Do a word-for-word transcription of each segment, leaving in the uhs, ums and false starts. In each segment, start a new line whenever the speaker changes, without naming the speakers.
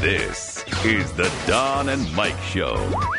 This is the Don and Mike Show.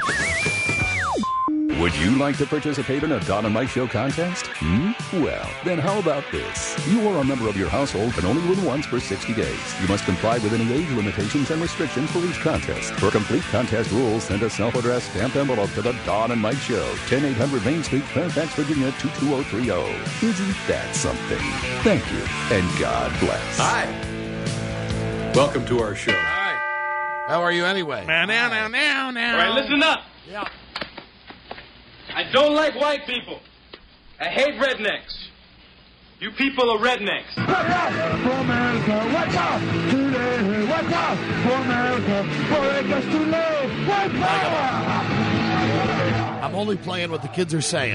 Would you like to participate in a Don and Mike Show contest? Hmm? Well, then how about this? You or a member of your household can only win once for sixty days. You must comply with any age limitations and restrictions for each contest. For complete contest rules, send a self-addressed stamped envelope to the Don and Mike Show, ten eight hundred Main Street, Fairfax, Virginia, two two zero three zero. Isn't that something? Thank you, and God bless.
Hi. Welcome to our show.
Hi. How are you anyway?
Now, now, now, now, now.
All right, listen up.
Yeah.
I don't like white people. I hate rednecks. You people are rednecks.
Watch out for America. Watch out today. Watch out for America. For it gets too low. White power.
I'm only playing what the kids are saying.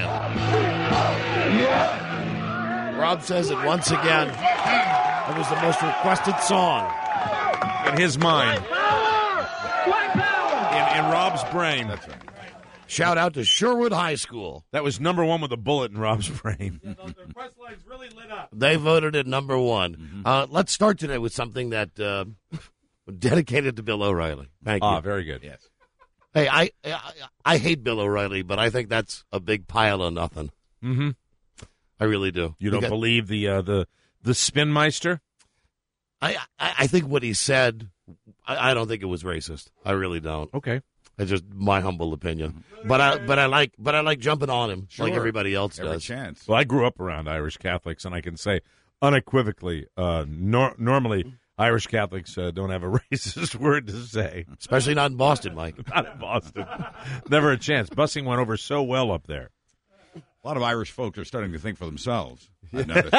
Yeah.
Rob says it once again. It was the most requested song.
In his mind.
White power. White power.
In, in Rob's brain.
That's right.
Shout out to Sherwood High School.
That was number one with a bullet in Rob's brain.
The request line's really lit up.
They voted at number one.
Mm-hmm.
Uh, let's start today with something that uh, dedicated to Bill O'Reilly. Thank you.
Ah, very good.
Yes.
Hey, I, I I hate Bill O'Reilly, but I think that's a big pile of nothing.
Mm-hmm.
I really do.
You don't
Because
believe the uh, the the Spinmeister?
I, I I think what he said, I, I don't think it was racist. I really don't.
Okay.
It's just my humble opinion. But I but I like but I like jumping on him like
Sure.
everybody else
Every
does.
chance.
Well, I grew up around Irish Catholics, and I can say unequivocally, uh, nor- normally Irish Catholics uh, don't have a racist word to say.
Especially not in Boston, Mike.
Not in Boston. Never a chance. Busing went over so well up there.
A lot of Irish folks are starting to think for themselves. I've noticed.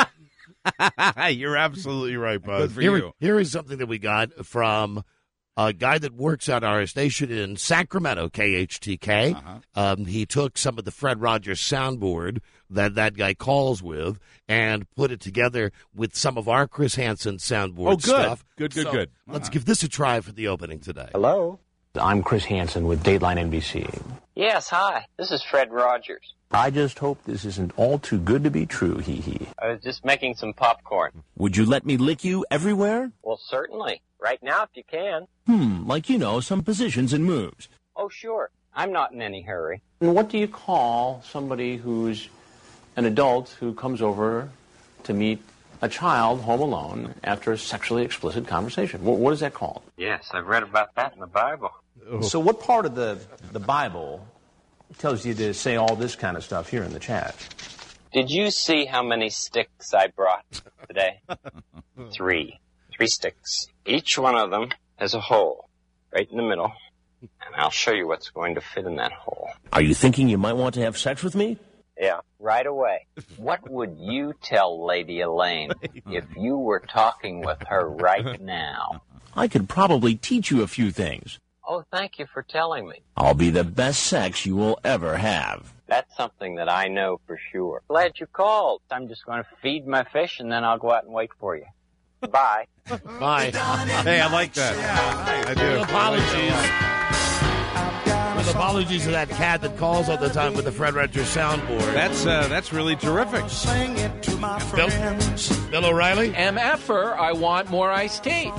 You're absolutely right, Buzz.
Good for
Here,
you.
here is something that we got from a guy that works at our station in Sacramento, K H T K.
Uh-huh.
Um, he took some of the Fred Rogers soundboard that that guy calls with and put it together with some of our Chris Hansen soundboard
Oh, good.
stuff.
Good, good,
So
good.
Let's give this a try for the opening today.
Hello? I'm Chris Hansen with Dateline N B C.
Yes, hi. This is Fred Rogers.
I just hope this isn't all too good to be true, hee hee.
I was just making some popcorn.
Would you let me lick you everywhere?
Well, certainly. Right now, if you can.
Hmm, like you know, some positions and moves.
Oh, sure. I'm not in any hurry.
And what do you call somebody who's an adult who comes over to meet a child home alone after a sexually explicit conversation? What, what is that called?
Yes, I've read about that in the Bible.
So what part of the, the Bible tells you to say all this kind of stuff here in the chat?
Did you see how many sticks I brought today? Three. Three sticks. Each one of them has a hole right in the middle. And I'll show you what's going to fit in that hole.
Are you thinking you might want to have sex with me?
Yeah, right away. What would you tell Lady Elaine if you were talking with her right now?
I could probably teach you a few things.
Oh, thank you for telling me.
I'll be the best sex you will ever have.
That's something that I know for sure. Glad you called. I'm just going to feed my fish, and then I'll go out and wait for you. Bye.
Bye.
Hey, I like that. Yeah, I do.
Apologies. With apologies to that cat that calls all the time with the Fred Rogers soundboard.
That's uh, that's really terrific.
Bill, Bill O'Reilly?
M F er, I want more iced tea.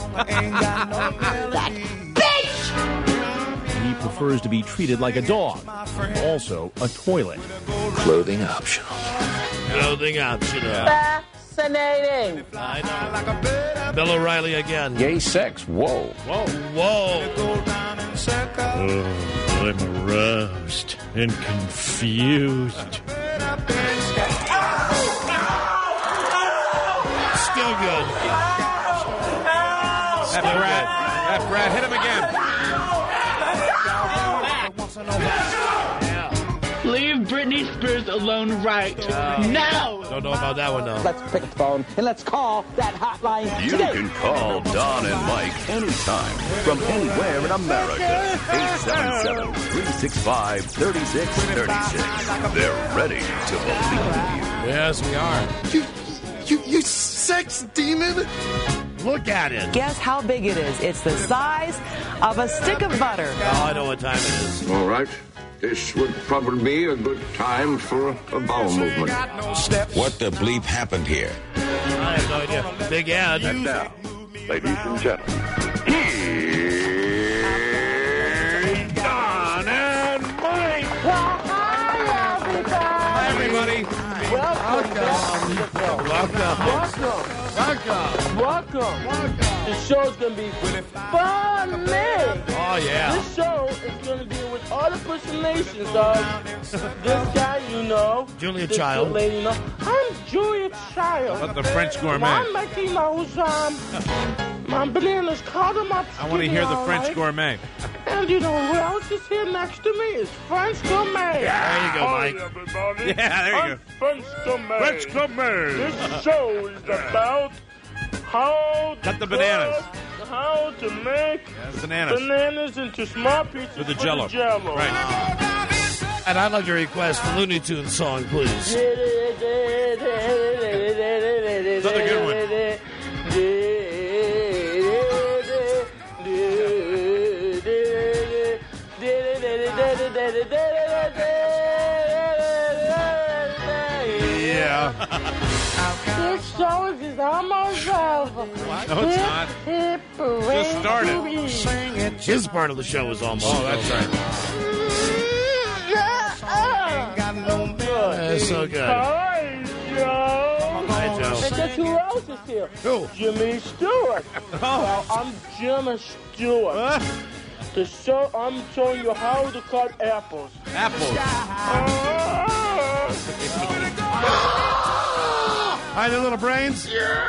He prefers to be treated like a dog. Also, a toilet.
Clothing optional.
Clothing optional.
Fascinating.
I know. Bill O'Reilly again.
Gay sex, whoa.
Whoa. Whoa.
Oh, I'm aroused and confused.
Still good.
That brat, that brat, hit him again.
Leave Britney Spears alone right now.
Don't know about that one, though.
Let's pick the phone and let's call that hotline
You
today.
can call Don and Mike anytime from anywhere in America. eight seven seven, three six five, three six three six. They're ready to believe you.
Yes, we are.
You, you, you sex demon.
Look at it.
Guess how big it is? It's the size of a stick of butter.
Oh, I know what time it is.
All right. This would probably be a good time for a bowel movement.
What the bleep happened here?
I have no idea. Big Ed.
And now, ladies and gentlemen, here's
Welcome.
Welcome. Welcome. Welcome. This show's going to be funny.
Oh, yeah.
This show is going to be with all the personations of this guy, you know.
Julia
this
Child.
lady, you know. I'm Julia Child.
But the French gourmet.
I'm Mickey Mouse. Um, my bananas caught him up.
I want to hear the French
right?
gourmet.
And you know who else is here next to me? It's French Gourmet.
Yeah, there you go,
Hi,
Mike.
everybody.
Yeah, there you
I'm
go.
French Gourmet.
French gourmet.
This show is about how
Cut the
to
bananas.
cook, how to make
Yes, bananas.
bananas into small pieces
With the
for
Jell-O.
the Jell-O.
Right.
And I'd like to request the Looney Tunes song, please.
Another good one. Yeah.
This show is almost over.
No, it's not.
Hip, hip,
Just started.
hooray.
His part of the show is almost
Oh, that's
over.
right.
That's so good.
Hi, Joe.
Hi, Joe.
And guess who else is here?
Who?
Jimmy Stewart. Well, I'm Jimmy Stewart. The show, I'm showing you how to cut apples.
Apples.
Hi, there, little brains.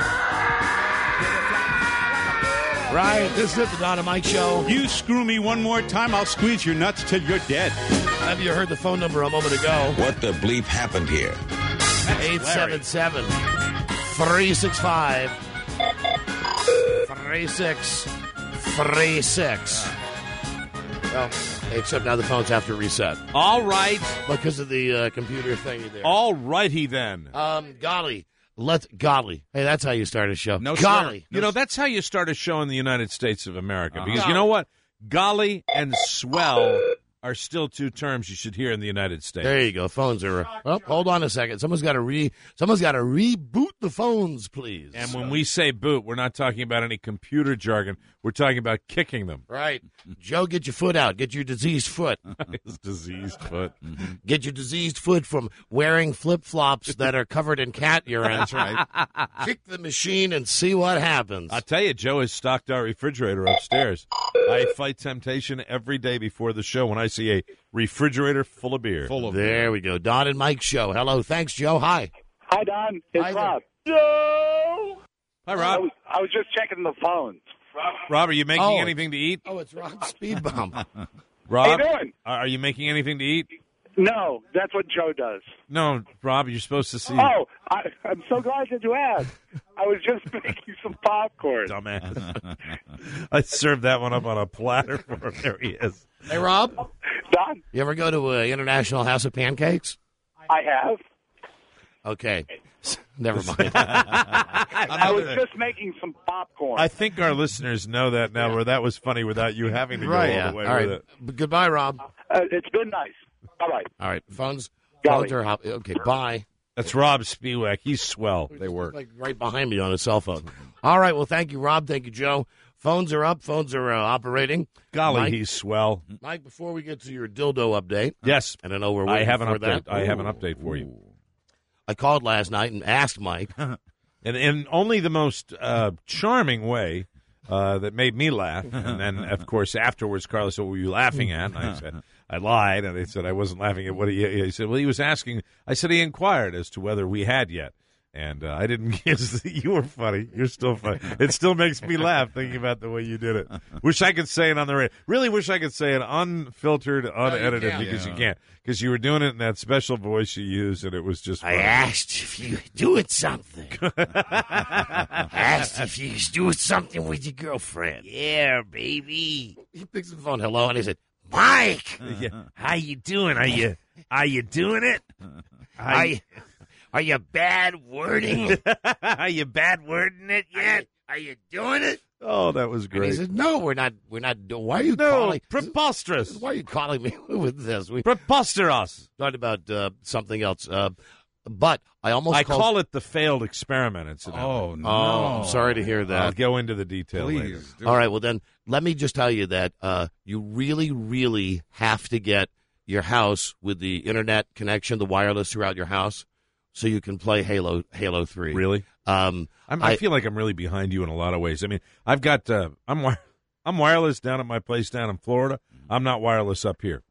Right, this is it, the Don and Mike Show.
You screw me one more time, I'll squeeze your nuts till you're dead.
Have you heard the phone number a moment ago?
What the bleep happened here?
eight seven seven, three six five, three six three six. Well, except now the phones have to reset
All right.
because of the uh, computer thingy there.
All righty then.
Um, golly. Let's, golly. Hey, that's how you start a show.
No,
golly.
sir.
You know, that's how you start a show in the United States of America. Because
Uh-huh.
you know what? Golly and swell are still two terms you should hear in the United States.
There you go. Phones are. Well, hold on a second. Someone's got to re. Someone's got to reboot the phones, please.
And when we say boot, we're not talking about any computer jargon. We're talking about kicking them.
Right, Joe, get your foot out. Get your diseased foot.
His diseased foot.
Get your diseased foot from wearing flip flops that are covered in cat urine.
That's right.
Kick the machine and see what happens.
I'll tell you, Joe has stocked our refrigerator upstairs. I fight temptation every day before the show when I see a refrigerator full of beer.
Full of
There we go. Don and Mike Show. Hello. Thanks, Joe. Hi.
Hi, Don. It's
Hi there.
Rob.
Joe.
Hi,
I
Rob.
was, I was just checking the phone.
Rob, are you making
Oh,
anything to eat?
Oh, it's Rob Speed Bump.
Rob,
How you doing?
are you making anything to eat?
No, that's what Joe does.
No, Rob, you're supposed to see.
Oh, I, I'm so glad that you asked. I was just making some popcorn.
Dumbass. I served that one up on a platter for him. There he is.
Hey, Rob.
Don,
You ever go to uh, International House of Pancakes?
I have.
Okay. Never mind.
I was just making some popcorn.
I think our listeners know that now, where that was funny without you having to go
Right.
all
Yeah.
the way
All right.
with it.
B- Goodbye, Rob.
Uh, it's been nice. All right.
All right. Phones.
Golly.
Phones are hop- okay. Bye.
That's Rob Spiewak. He's swell. They work.
Like right behind me on a cell phone. All right. Well, thank you, Rob. Thank you, Joe. Phones are up. Phones are uh, operating.
Golly,
Mike?
he's swell.
Mike, before we get to your dildo update,
Yes.
and I know we're
I
waiting
have an
for
update.
that.
I have an update for you.
I called last night and asked Mike.
And in only the most uh, charming way uh, that made me laugh. And then, of course, afterwards, Carlos said, what were you laughing at? And I said, I lied. And I said, I wasn't laughing at what he, he said, well, he was asking. I said, he inquired as to whether we had yet. And uh, I didn't guess. You were funny. You're still funny. It still makes me laugh thinking about the way you did it. Wish I could say it on the radio. Really wish I could say it unfiltered, unedited,
can't.
because
Yeah.
you can't. Because you were doing it in that special voice you use, and it was just
I
funny.
asked if you were doing something. I asked if you was doing something with your girlfriend. Yeah, baby. He picks up the phone. Hello, and he said, Mike,
Yeah.
how you doing? Are you are you doing it? Are you, are you bad wording?
Are you bad wording it yet?
Are you doing it?
Oh, that was
And
great.
he said, No, we're not. We're not. doing. Why are you
No,
calling?
preposterous.
Why are you calling me with this? We
Preposterous.
talked about uh, something else. Uh, but I almost
I
called,
call it the failed experiment, incidentally.
Oh, no.
Oh, I'm sorry to hear that.
Uh,
I'll go into the detail later.
Please. do
All
it.
right, well then, let me just tell you that uh, you really, really have to get your house with the internet connection, the wireless throughout your house, so you can play Halo Halo three.
Really?
Um,
I'm, I,
I
feel like I'm really behind you in a lot of ways. I mean, I've got uh, I'm wi- I'm wireless down at my place down in Florida. I'm not wireless up here.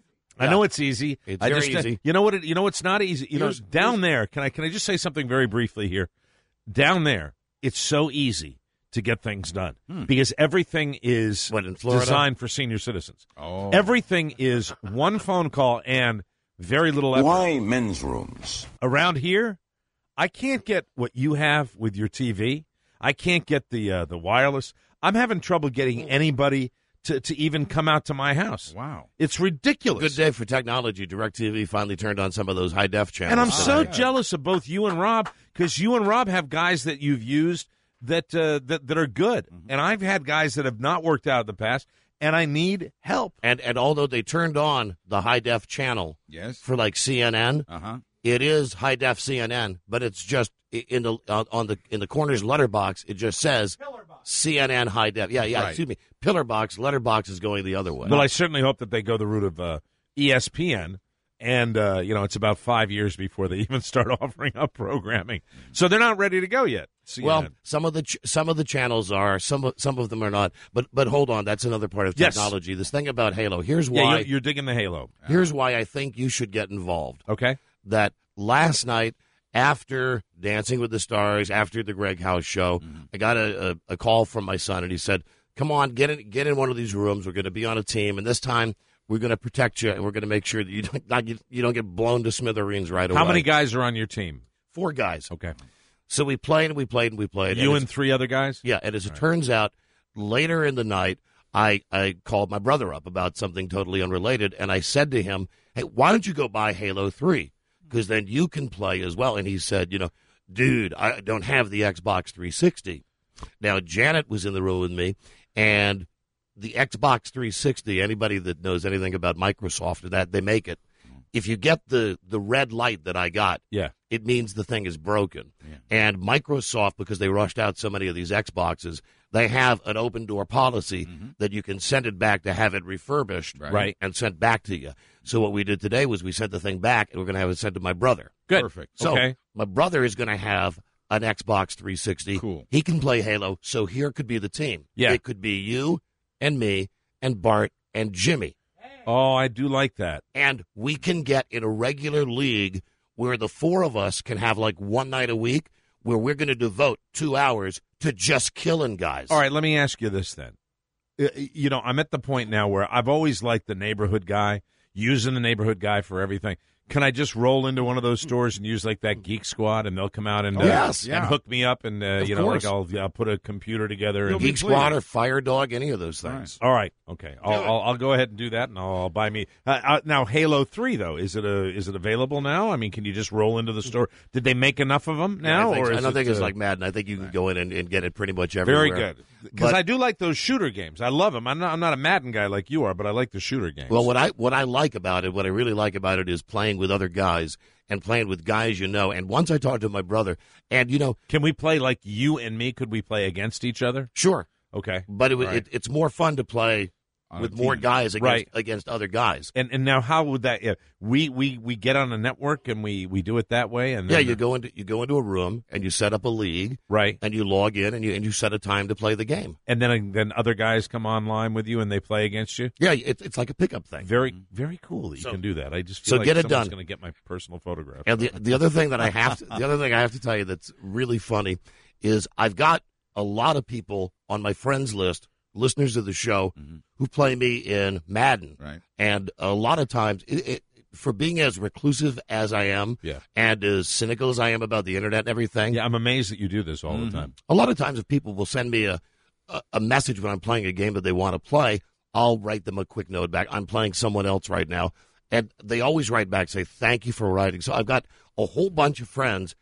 I know it's easy.
It's
I
very
just,
easy.
You know what? It, you know what's not easy. You
Here's-
know, down there. Can I can I just say something very briefly here? Down there, it's so easy to get things done because everything is
What, in Florida?
designed for senior citizens.
Oh.
Everything is one phone call and very little effort.
Why men's rooms?
Around here, I can't get what you have with your T V. I can't get the uh, the wireless. I'm having trouble getting anybody to, to even come out to my house.
Wow.
It's ridiculous.
Good day for technology. DirecTV finally turned on some of those high def channels.
And I'm so
today.
jealous of both you and Rob because you and Rob have guys that you've used that uh, that that are good, and I've had guys that have not worked out in the past, and I need help.
And and although they turned on the high def channel,
Yes.
for like C N N,
Uh-huh.
it is high def C N N, but it's just i- in the uh, on the in the corner's letterbox. It just says C N N high def. Yeah, yeah.
Right.
Excuse me. Pillar box. Letterbox is going the other way.
Well, I certainly hope that they go the route of uh, E S P N, and uh, you know it's about five years before they even start offering up programming, so they're not ready to go yet. C N N.
Well, some of the ch- some of the channels are, some of, some of them are not. But but hold on, that's another part of
Yes.
technology. This thing about Halo. Here's
yeah,
why.
you're, you're digging the Halo.
Here's why I think you should get involved.
Okay.
That last night, after Dancing with the Stars, after the Greg House show,
Mm-hmm.
I got a, a, a call from my son, and he said, "Come on, get in, get in one of these rooms. We're going to be on a team, and this time we're going to protect you, and we're going to make sure that you don't not, you, you don't get blown to smithereens right away."
How many guys are on your team?
Four guys.
Okay.
So we played and we played and we played.
You
and
and three other guys?
Yeah, and as it turns out, later in the night, I, I called my brother up about something totally unrelated, and I said to him, "Hey, why don't you go buy Halo three? Because then you can play as well." And he said, you know, "Dude, I don't have the Xbox three sixty. Now, Janet was in the room with me, and the Xbox three sixty, anybody that knows anything about Microsoft or that, they make it. If you get the, the red light that I got,
Yeah.
it means the thing is broken. And Microsoft, because they rushed out so many of these Xboxes, they have an open door policy that you can send it back to have it refurbished
Right.
and sent back to you. So what we did today was we sent the thing back, and we're going to have it sent to my brother.
Good.
Perfect.
So
Okay.
my brother is going to have an Xbox three sixty.
Cool.
He can play Halo, so here could be the team.
Yeah.
It could be you and me and Bart and Jimmy.
Oh, I do like that.
And we can get in a regular league where the four of us can have like one night a week where we're going to devote two hours to just killing guys.
All right, let me ask you this then. Uh, You know, I'm at the point now where I've always liked the neighborhood guy, using the neighborhood guy for everything. Can I just roll into one of those stores and use like that Geek Squad, and they'll come out and uh,
Yes,
and
yeah.
hook me up, and uh,
Of
you know,
course.
like I'll, I'll put a computer together. And,
Geek Squad or Fire Dog, any of those things.
all right, okay, I'll, I'll, I'll go ahead and do that, and I'll, I'll buy me uh, uh, now. Halo three though, is it a is it available now? I mean, can you just roll into the store? Did they make enough of them now,
I, think,
or
I
is
don't
it,
think it's
uh,
like Madden. I think you can go in and, and get it pretty much everywhere.
very good? Because
But-
I do like those shooter games. I love them. I'm not I'm not a Madden guy like you are, but I like the shooter games.
Well, what I what I like about it, what I really like about it, is playing with other guys and playing with guys you know. And once I talked to my brother, and you know,
can we play like you and me? Could we play against each other?
sure,
Okay.
but it,
Right.
it, it's more fun to play
On
with
a
more
team.
guys against
Right.
against other guys.
And and now how would that? Yeah, we we we get on a network and we we do it that way. And
Yeah,
then,
you go into you go into a room and you set up a league,
right,
and you log in and you and you set a time to play the game.
and then then other guys come online with you and they play against you.
Yeah, it, it's like a pickup thing.
Very very cool that you
So-
can do that. I just
so
feel like
get it
someone's
done.
going to get my personal photograph.
And the the other thing that I have to the other thing I have to tell you that's really funny is I've got a lot of people on my friends list, listeners of the show, who play me in Madden.
Right.
And a lot of times, it, it, for being as reclusive as I am,
Yeah.
and as cynical as I am about the internet and everything,
Yeah, I'm amazed that you do this all the time.
a lot of times if people will send me a, a, a message when I'm playing a game that they want to play, I'll write them a quick note back. I'm playing someone else right now. And they always write back, say, thank you for writing. So I've got a whole bunch of friends.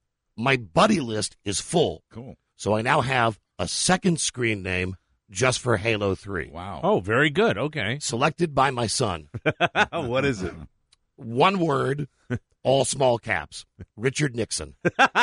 My buddy list is full.
Cool.
So I now have a second screen name just for Halo three.
Wow.
Oh, very good. Okay.
Selected by my son.
What is it?
One word, all small caps. Richard Nixon.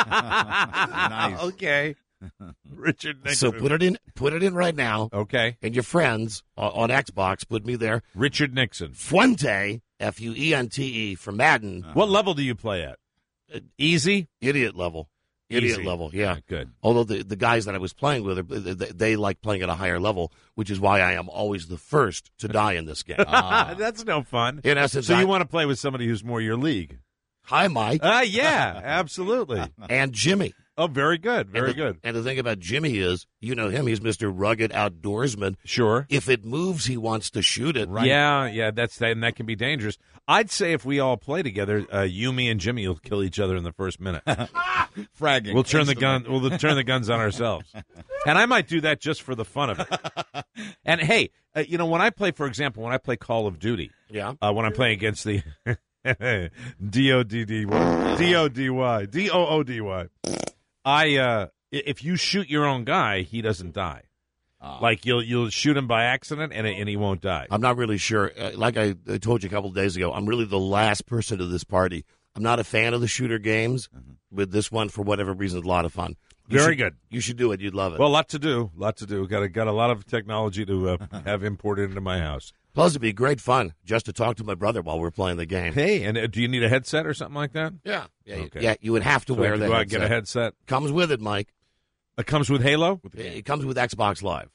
Nice.
Okay. Richard Nixon.
So put it in put it in right now.
Okay.
And your friends uh, on Xbox, put me there.
Richard Nixon.
Fuente, F U E N T E, from Madden.
What level do you play at? Easy?
Idiot level. Idiot
Easy.
level, yeah.
Good.
Although the, the guys that I was playing with, they, they like playing at a higher level, which is why I am always the first to die in this game.
That's no fun.
In essence,
so
I-
you want to play with somebody who's more your league.
Hi, Mike.
Ah, yeah, absolutely.
And Jimmy.
Oh, very good, very
and the,
good.
And the thing about Jimmy is, you know him, he's Mister Rugged Outdoorsman.
Sure.
If it moves, he wants to shoot it.
Yeah, yeah, that's that, and that can be dangerous. I'd say if we all play together, uh, you, me, and Jimmy will kill each other in the first minute.
Fragging.
We'll turn the
instantly.
gun. We'll turn the guns on ourselves, and I might do that just for the fun of it. And hey, uh, you know, when I play, for example, when I play Call of Duty,
Yeah.
uh, when I'm playing against the D O D D Y, D O D Y, D O O D Y, I uh, if you shoot your own guy, he doesn't die. Like you'll you'll shoot him by accident and and he won't die.
I'm not really sure. Uh, like I, I told you a couple of days ago, I'm really the last person to this party. I'm not a fan of the shooter games, but this one, for whatever reason, is a lot of fun. You
Very
should-
good.
You should do it. You'd love it.
Well, a lot to do, lot to do. Got a, got a lot of technology to uh, have imported into my house.
Plus, it'd be great fun just to talk to my brother while we're playing the game.
Hey, and uh, do you need a headset or something like that?
Yeah. Yeah, you-
Okay.
yeah, you would have to
So I
wear
can
that
go out and get a headset.
Comes with it, Mike.
It comes with Halo?
It comes with Xbox Live.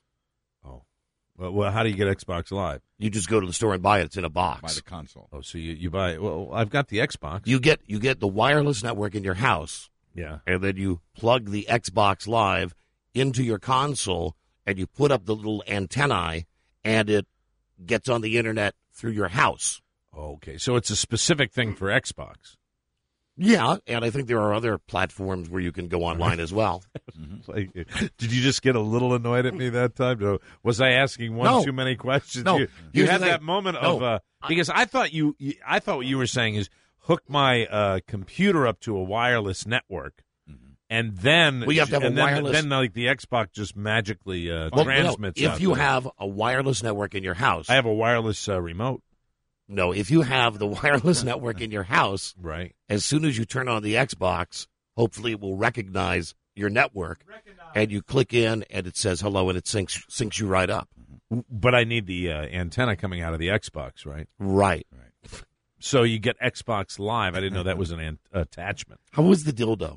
Well, well, how do you get Xbox Live?
You just go to the store and buy it. It's in a box.
Buy the console.
Oh, so you, you buy well, I've got the Xbox.
You get you get the wireless network in your house.
Yeah.
And then you plug the Xbox Live into your console and you put up the little antennae and it gets on the internet through your house.
Okay, so it's a specific thing for Xbox.
Yeah, and I think there are other platforms where you can go online as well.
Like, did you just get a little annoyed at me that time? No. Was I asking one
No.
too many questions?
No.
You, you
Here's
had
the thing.
that moment
No.
of uh, because I thought you, you, I thought what you were saying is hook my uh, computer up to a wireless network, and then
Well, you have to have
and
a
then,
wireless-
Then like the Xbox just magically uh,
Well, no,
transmits.
if
out
you
there.
have a wireless network in your house.
I have a wireless uh, remote.
No, if you have the wireless network in your house,
right?
As soon as you turn on the Xbox, hopefully it will recognize your network, and you click in, and it says hello, and it syncs syncs you right up.
But I need the uh, antenna coming out of the Xbox, right?
Right.
Right. So you get Xbox Live. I didn't know that was an an- attachment.
How was the dildo?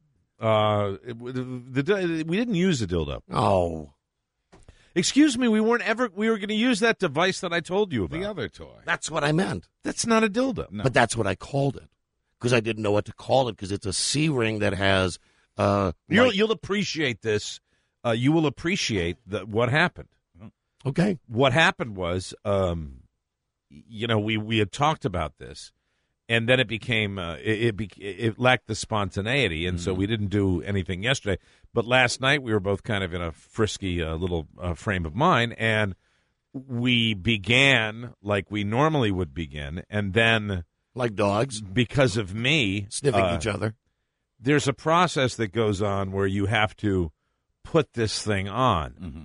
Uh, it- the, the, we didn't use the dildo.
Oh.
Excuse me, we weren't ever. We were going to use that device that I told you about.
The other toy.
That's what I meant.
That's not a dildo.
No.
But that's what I called it because I didn't know what to call it because it's a C ring that has. Uh,
You'll,
like-
you'll appreciate this. Uh, you will appreciate the, what happened.
Okay.
What happened was, um, you know, we, we had talked about this, and then it became uh, it it, be, it lacked the spontaneity, and so we didn't do anything yesterday. But last night we were both kind of in a frisky uh, little uh, frame of mind, and we began like we normally would begin, and then
like dogs,
because of me
sniffing
uh,
each other.
There's a process that goes on where you have to put this thing on,
Mm-hmm.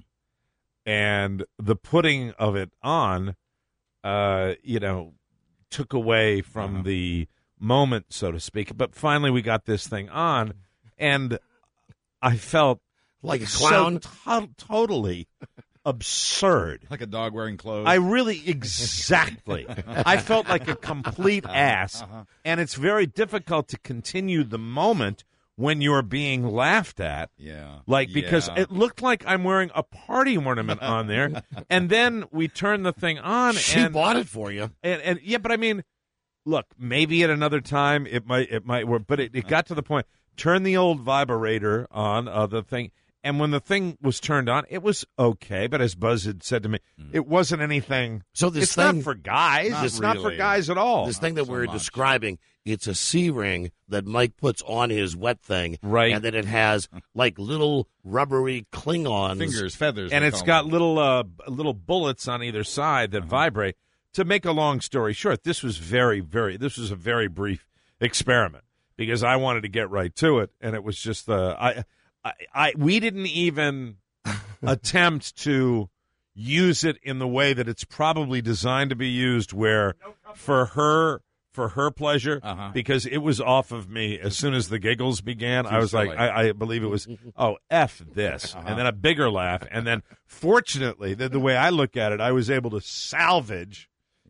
and the putting of it on, uh, you know, took away from
Uh-huh.
the moment, so to speak. But finally, we got this thing on, and I felt
like a clown,
so to- totally absurd.
Like a dog wearing clothes.
I really, exactly. I felt like a complete ass,
Uh-huh.
and it's very difficult to continue the moment when you're being laughed at.
Yeah.
Like, because
Yeah.
it looked like I'm wearing a party ornament on there, and then we turn the thing on.
She
and,
bought it for you.
And, and yeah, but I mean, look, maybe at another time it might it might work, but it, it got to the point. Turn the old vibrator on, uh, the thing. And when the thing was turned on, it was okay. But as Buzz had said to me, it wasn't anything.
So this
it's
thing,
not for guys.
Not
it's not for
really.
guys at all.
This thing that
so
we're
much.
describing, it's a C ring that Mike puts on his wet thing,
Right.
And then it has like little rubbery Klingons,
Fingers, feathers.
and
they
it's
call
got
them.
little uh, little bullets on either side that vibrate. To make a long story short, this was very, very. This was a very brief experiment because I wanted to get right to it, and it was just uh, I, I, I, we didn't even attempt to use it in the way that it's probably designed to be used, where for her. For her pleasure,
Uh-huh.
because it was off of me as soon as the giggles began.
Too
I was like,
silly.
I, I believe it was, oh, F this.
Uh-huh.
And then a bigger laugh. And then, fortunately, the, the way I look at it, I was able to salvage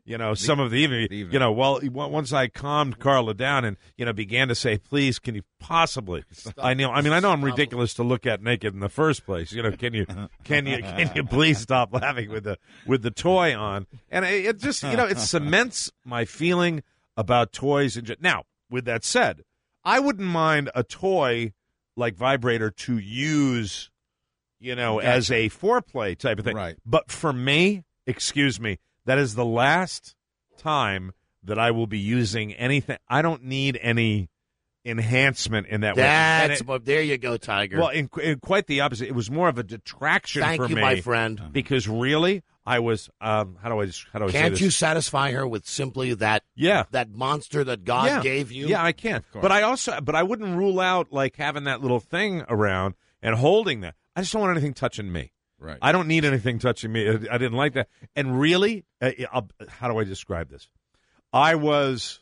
you know, some of the evening, you know, well, once I calmed Carla down and, you know, began to say, please, can you possibly, Stop. I know, I mean, I know I'm ridiculous to look at naked in the first place. You know, can you, can you, can you please stop laughing with the, with the toy on? And it, it just, you know, it cements my feeling about toys. And now, with that said, I wouldn't mind a toy like vibrator to use, you know, gotcha. as a foreplay type of thing.
Right.
But for me, excuse me, that is the last time that I will be using anything. I don't need any enhancement in that
That's,
way.
Well, there you go, Tiger.
Well, in, in quite the opposite. It was more of a detraction
Thank
for
you,
me.
my friend.
Because really, I was, um, how do I, how do I say
Can't
this?
you satisfy her with simply that,
yeah.
that monster that God
yeah.
gave you?
Yeah, I can. But I also, but I wouldn't rule out, like, having that little thing around and holding that. I just don't want anything touching me.
Right.
I don't need anything touching me. I didn't like that. And really, uh, I'll, how do I describe this? I was,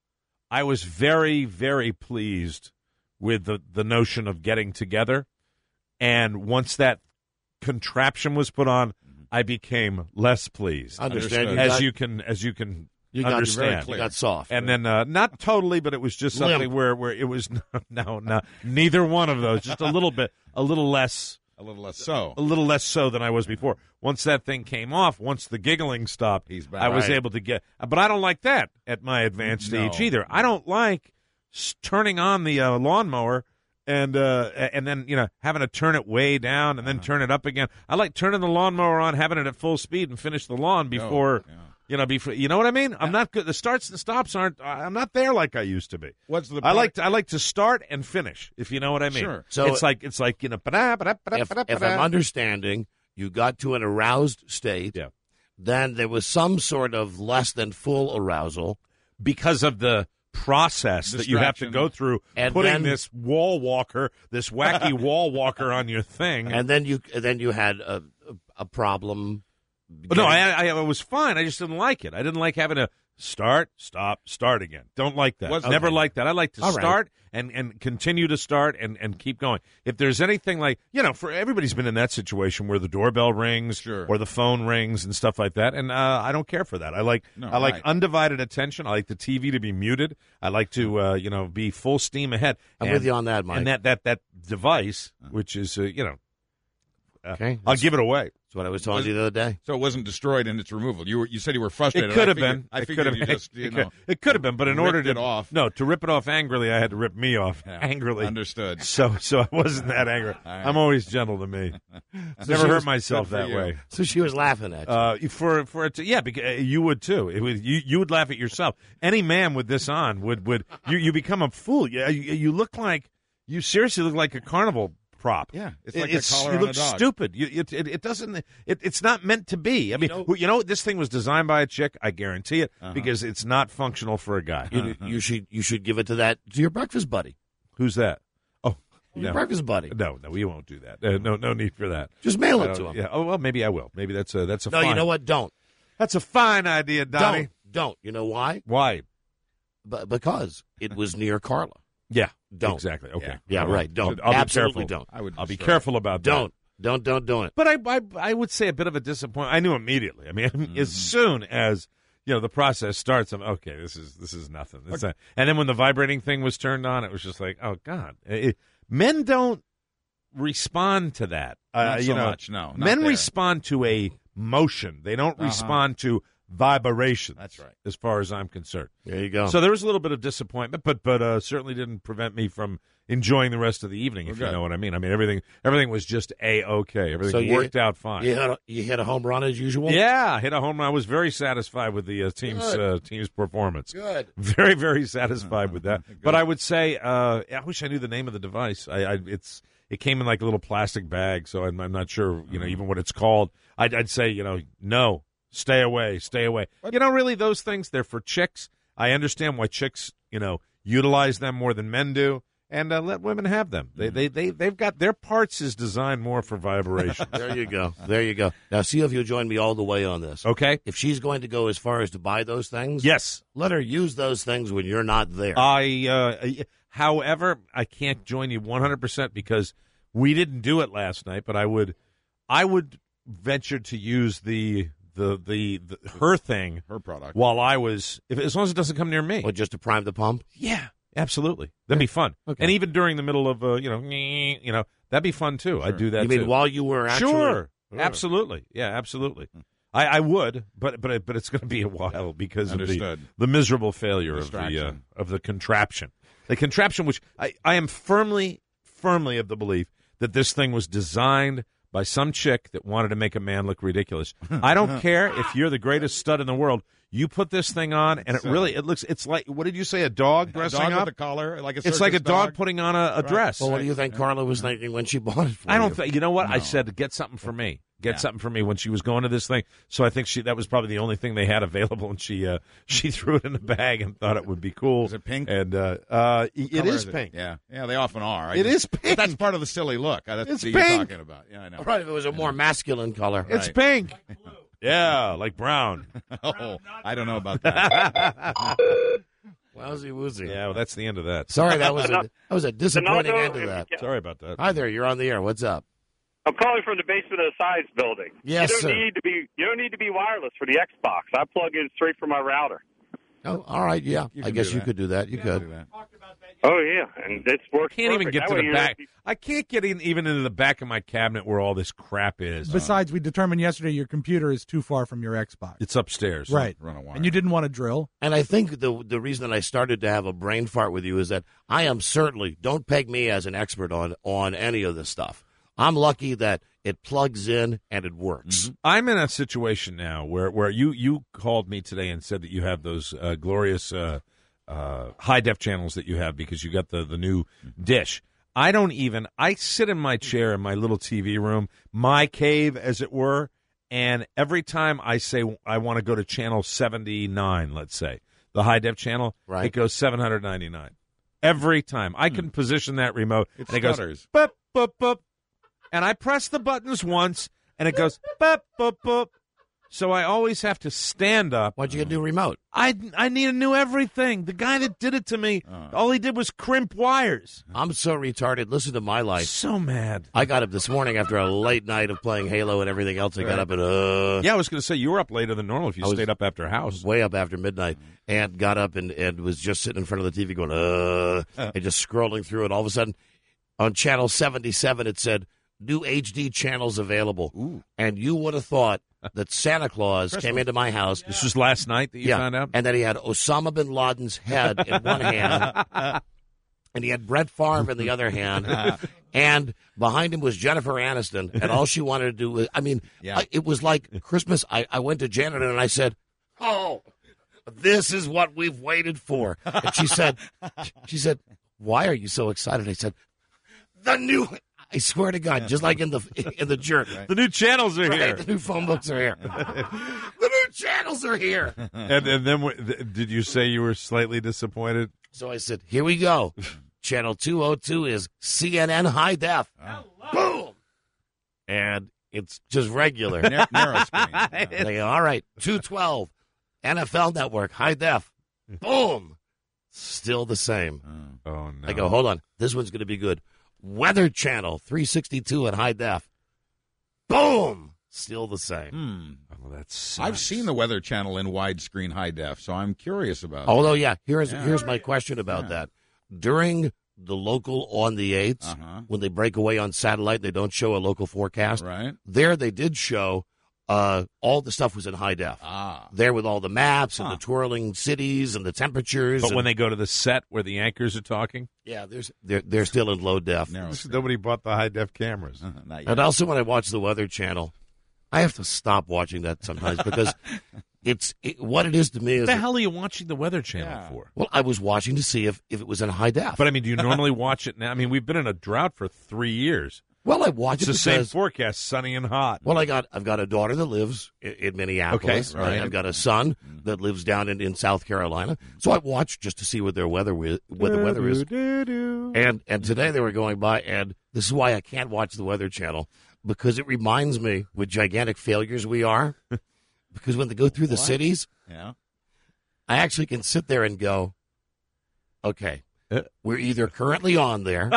I was very, very pleased with the, the notion of getting together. And once that contraption was put on, I became less pleased.
Understand.
As
got,
you can, as you can
you got
understand.
Very you got soft.
And then, uh, not totally, but it was just something
Limp.
where, where it was, no, no, no, neither one of those, just a little bit, a little less.
A little less so.
A little less so than I was before. Once that thing came off, once the giggling stopped,
He's back.
I was
Right.
able to get. But I don't like that at my advanced
No.
age either. I don't like s- turning on the uh, lawnmower and uh, and then you know having to turn it way down and then
uh-huh.
turn it up again. I like turning the lawnmower on, having it at full speed, and finish the lawn before.
Oh, yeah.
You know, before you know what I mean. I'm not good. The starts and stops aren't. I'm not there like I used to be.
What's the?
I like to, I like to start and finish. If you know what I mean.
Sure.
So
it's like it's like you know.
If, if I'm understanding, you got to an aroused state.
Yeah.
Then there was some sort of less than full arousal
because of the process that you have to go through,
and
putting
then,
this wall walker, this wacky wall walker on your thing,
and then you then you had a a problem.
But no, I, I I was fine. I just didn't like it. I didn't like having to start, stop, start again. Don't like that.
What's-
Never
okay.
liked that. I like to
All right.
start and, and continue to start and, and keep going. If there's anything like, you know, for everybody's been in that situation where the doorbell rings
Sure.
or the phone rings and stuff like that, and uh, I don't care for that. I like
No,
I like
right.
undivided attention. I like the T V to be muted. I like to uh, you know be full steam ahead.
I'm
and,
with you on that, Mike.
And that that that device, which is uh, you know, uh,
Okay.
I'll give it away.
That's what I was telling you the other day.
So it wasn't destroyed in its removal. You were, you said you were frustrated.
It could
I
have
figured-
been.
I
It
figured
could have
you
been.
just, you
It
know,
could- It could have been, but in order
ripped
to
it off.
no, to rip it off angrily, I had to rip me off
Yeah.
angrily.
Understood.
So, so I wasn't that angry.
right.
I'm always gentle to me.
So
Never
she
hurt
was-
myself
good for
that
you.
way.
So she was laughing at you.
Uh, for for it to, yeah, because you would too. It would, you you would laugh at yourself. Any man with this on would would you you become a fool. You, you, you look like you seriously look like a carnival prop.
Yeah, it's
It-
like a collar
you
on
look
a dog.
stupid. You, it, it it doesn't. It, it's not meant to be. I mean,
know-
you know, this thing was designed by a chick. I guarantee it
Uh-huh.
because it's not functional for a guy.
you, you should you should give it to that to your breakfast buddy.
Who's that? Oh,
Your
no.
breakfast buddy.
No, no, we won't do that. Uh, no, no need for that.
Just mail
I
it to
don't-
him.
Yeah. Oh well, maybe I will. Maybe that's a that's a.
No,
fine,
you know what? Don't.
That's a fine idea, Donnie.
Don't. Don't. You know why?
Why?
B- because it was near Carla.
Yeah.
Don't.
Exactly. Okay.
Yeah.
Yeah,
I will.
right. Don't.
I'll be
Absolutely
careful.
don't.
I would.
I'll be
destroy
careful about that.
Don't. Don't. Don't. Don't it.
But I, I, I would say a bit of a disappointment. I knew immediately. I mean,
Mm-hmm.
as soon as you know the process starts, I'm okay. This is this is nothing. It's not- and then when the vibrating thing was turned on, it was just like, oh god, It- men don't respond to that. Uh,
Not
you
so
know,
much, no, not
men
there.
respond to a motion. They don't
Uh-huh.
respond to vibrations.
That's right.
As far as I'm concerned.
There you go.
So there was a little bit of disappointment, but but uh, certainly didn't prevent me from enjoying the rest of the evening. If
We're
you
good.
know what I mean. I mean everything everything was just a okay. Everything
So you-
worked out fine.
You hit, a, you hit a home run as usual?
Yeah, hit a home run. I was very satisfied with the uh, team's
Good.
uh, team's performance.
Good.
Very very satisfied with that. But I would say uh, I wish I knew the name of the device. I, I it's it came in like a little plastic bag, so I'm, I'm not sure you know even what it's called. I'd, I'd say you know no, stay away, stay away. You know really those things they're for chicks. I understand why chicks you know utilize them more than men do. And uh, let women have them. They, they, they, they've got their parts is designed more for vibration.
There you go. There you go. Now, see if you'll join me all the way on this.
Okay.
If she's going to go as far as to buy those things,
Yes.
let her use those things when you're not there.
I, uh, however, I can't join you one hundred percent because we didn't do it last night. But I would, I would venture to use the the, the the her thing,
her product,
while I was, if as long as it doesn't come near me.
Or just to prime the pump?
Yeah, absolutely. That'd be fun.
Okay.
And even during the middle of, uh, you know, you know, that'd be fun too. I'd do that.
You mean
too.
while you were actually?
Sure,
Sure.
absolutely, yeah, absolutely. I, I would, but but but it's going to be a while because of the,
Understood.
the miserable failure of the uh,
Distraction.
of the contraption, the contraption, which I, I am firmly firmly of the belief that this thing was designed by some chick that wanted to make a man look ridiculous. I don't care if you're the greatest stud in the world. You put this thing on, and it
So-
really it looks. It's like, what did you say? A dog
A
dressing
dog
up?
with a collar, like a
It's like a
circus
dog
dog.
putting on a, a
Right.
dress.
Well, what do you think Carla was thinking when she bought it for
I don't
you?
think. You know what? I
No.
said, get something for me. Get
Yeah.
something for me when she was going to this thing. So I think she that was probably the only thing they had available, and she uh, she threw it in the bag and thought it would be cool.
Is it pink?
And uh, uh, it
Color
is pink.
Yeah, yeah, they often are. I
It
just-
is
but
pink.
that's part of the silly look. Uh, That's
It's
what you're
pink.
talking about. Yeah, I know.
All right, if it was a more masculine color.
It's
Right.
pink. Yeah, like brown.
Oh, I don't know about that.
Wowzy woozy.
Yeah, well, that's the end of that.
Sorry, that was a, that was a disappointing
Another-
end to that.
Sorry about that.
Hi there, you're on the air. What's up?
I'm calling from the basement of the science building.
Yes,
you don't
sir.
need to be you don't need to be wireless for the Xbox. I plug in straight from my router.
Oh, all right, yeah.
You
I
can
guess
do
you
that.
could do that. You could.
Oh yeah, and it works.
I can't even
perfect.
get
That
to
way
the
you
back.
don't-
I can't get in, even into the back of my cabinet where all this crap is.
Besides, we determined yesterday your computer is too far from your Xbox.
It's upstairs.
Right.
Run a wire.
And you didn't want to drill.
And I think the the reason that I started to have a brain fart with you is that I am certainly, don't peg me as an expert on on any of this stuff. I'm lucky that it plugs in and it works.
I'm in a situation now where, where you, you called me today and said that you have those uh, glorious uh, uh, high def channels that you have because you got the, the new dish. I don't even, I sit in my chair in my little T V room, my cave, as it were, and every time I say I want to go to channel seventy-nine, let's say, the high def channel,
Right.
it goes seven hundred ninety-nine. Every time. I can position that remote,
It
and it goes,
stutters.
boop, boop, boop. And I press the buttons once, and it goes, boop, boop, boop. So I always have to stand up.
Why'd you get a new remote?
I, I need a new everything. The guy that did it to me, all he did was crimp wires.
I'm so retarded. Listen to my life.
So mad.
I got up this morning after a late night of playing Halo and everything else. I got up and uh,
Yeah, I was going to say, you were up later than normal if you
I was-
stayed up after house.
way up after midnight and got up and, and was just sitting in front of the T V going, uh, and just scrolling through it. All of a sudden, on channel seventy-seven, it said, new H D channels available.
Ooh.
And you would have thought that Santa Claus
Christmas.
came into my house.
This was last night that you
yeah,
found out?
and that he had Osama bin Laden's head in one hand, and he had Brett Favre in the other hand, and behind him was Jennifer Aniston, and all she wanted to do was, I mean,
Yeah.
I, it was like Christmas. I, I went to Janet and I said, oh, this is what we've waited for. And she said, she said, why are you so excited? I said, the new, I swear to God, just like in the in the jerk,
The new channels are
right,
here.
the new phone books are here. The new channels are here.
and, and then, w- th- did you say you were slightly disappointed?
So I said, here we go. Channel two oh two is C N N high def. Boom. And it's just regular.
Nar- narrow screen.
They go, all right, two twelve, N F L Network, high def. Boom. Still the same.
Oh, no.
I go, hold on. This one's going to be good. Weather Channel, three sixty-two at high def. Boom. Still the same.
Hmm.
Oh, that's
I've seen the Weather Channel in widescreen high def, so I'm curious about
Although, yeah, here's
Yeah.
here's my question about
Yeah.
that. During the local on the eights,
Uh-huh.
when they break away on satellite, they don't show a local forecast.
it. Right?
There, they did show uh, all the stuff was in high def.
Ah.
There with all the maps and
Huh.
the twirling cities and the temperatures.
But
and-
when they go to the set where the anchors are talking,
yeah, there's they're they're still in low def.
Narrow screen.
nobody bought the high def cameras.
Uh-huh, not yet.
And also, when I watch the Weather Channel, I have to stop watching that sometimes because it's it, what it is to me is
What the hell are you watching the Weather Channel
Yeah.
for?
well, I was watching to see if, if it was in high def.
But I mean, do you normally watch it now? I mean, we've been in a drought for three years.
well, I watch
It's
it
the same
because
forecast, sunny and hot.
well, I got I've got a daughter that lives in, in Minneapolis.
Okay, right.
I've got a son that lives down in, in South Carolina. So I watch just to see what their weather wi- what the weather is. And and today they were going by, and this is why I can't watch the Weather Channel because it reminds me what gigantic failures we are. Because when they go through the
What?
cities,
Yeah.
I actually can sit there and go, okay,
Uh.
we're either currently on there,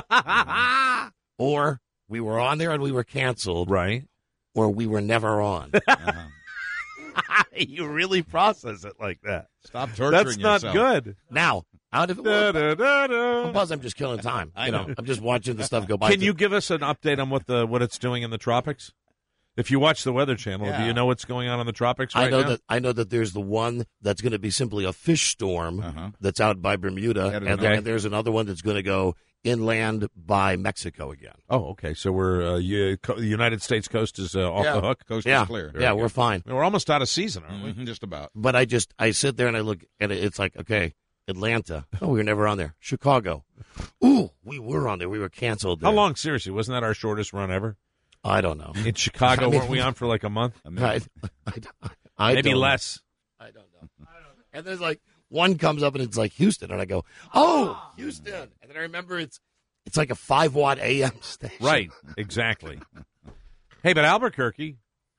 or we were on there and we were canceled,
Right.
or we were never on.
Uh-huh.
You really process it like that.
Stop torturing
That's not
yourself.
good.
Now, out of it.
Da, da, da, da.
Plus, I'm just killing time.
I
You know,
know.
I'm just watching the stuff go by.
Can you give us an update on what the what it's doing in the tropics? If you watch the Weather Channel, do
Yeah.
you know what's going on in the tropics right
I know
now?
that I know that there's the one that's going to be simply a fish storm
Uh-huh.
that's out by Bermuda,
That is
and
okay.
then there's another one that's going to go inland by Mexico again.
Oh, okay. So we're uh, you, co- the United States coast is uh, off
Yeah.
the hook.
Coast
yeah,
is clear.
yeah, we're fine.
We're almost out of season, aren't we?
Mhm, just about.
But I just I sit there and I look and it's like, okay, Atlanta. Oh, we were never on there. Chicago. Ooh, we were on there. We were canceled. There.
How long? Seriously, wasn't that our shortest run ever?
I don't know.
In Chicago,
I mean-
weren't we on for like a month?
I, I, I
Maybe
don't know.
less.
I don't know. And there's like one comes up and it's like Houston, and I go, oh, Houston, and then I remember it's it's like a five watt A M station.
Right, exactly. Hey, but Albuquerque.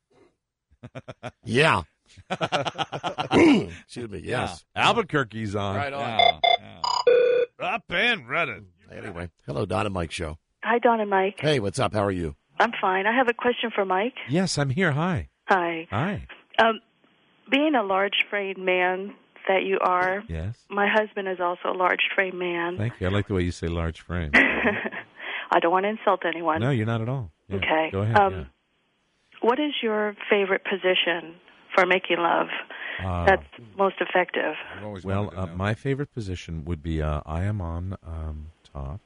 Yeah. Excuse me. Yes.
Albuquerque's on.
Right on.
Yeah, yeah.
Up and running.
Anyway, hello, Don and Mike show.
Hi, Don and Mike.
Hey, what's up? How are you?
I'm fine. I have a question for Mike.
Yes, I'm here. Hi.
Hi.
Hi.
Um, being a large frame man that you are,
Yes.
my husband is also a large frame man.
Thank you. I like the way you say large frame.
I don't want to insult anyone.
No, you're not at all. Yeah,
Okay.
Go ahead.
Um,
yeah.
What is your favorite position for making love
Uh,
that's most effective?
I've always
Well,
wanted to
uh,
know.
my favorite position would be uh, I am on um, top.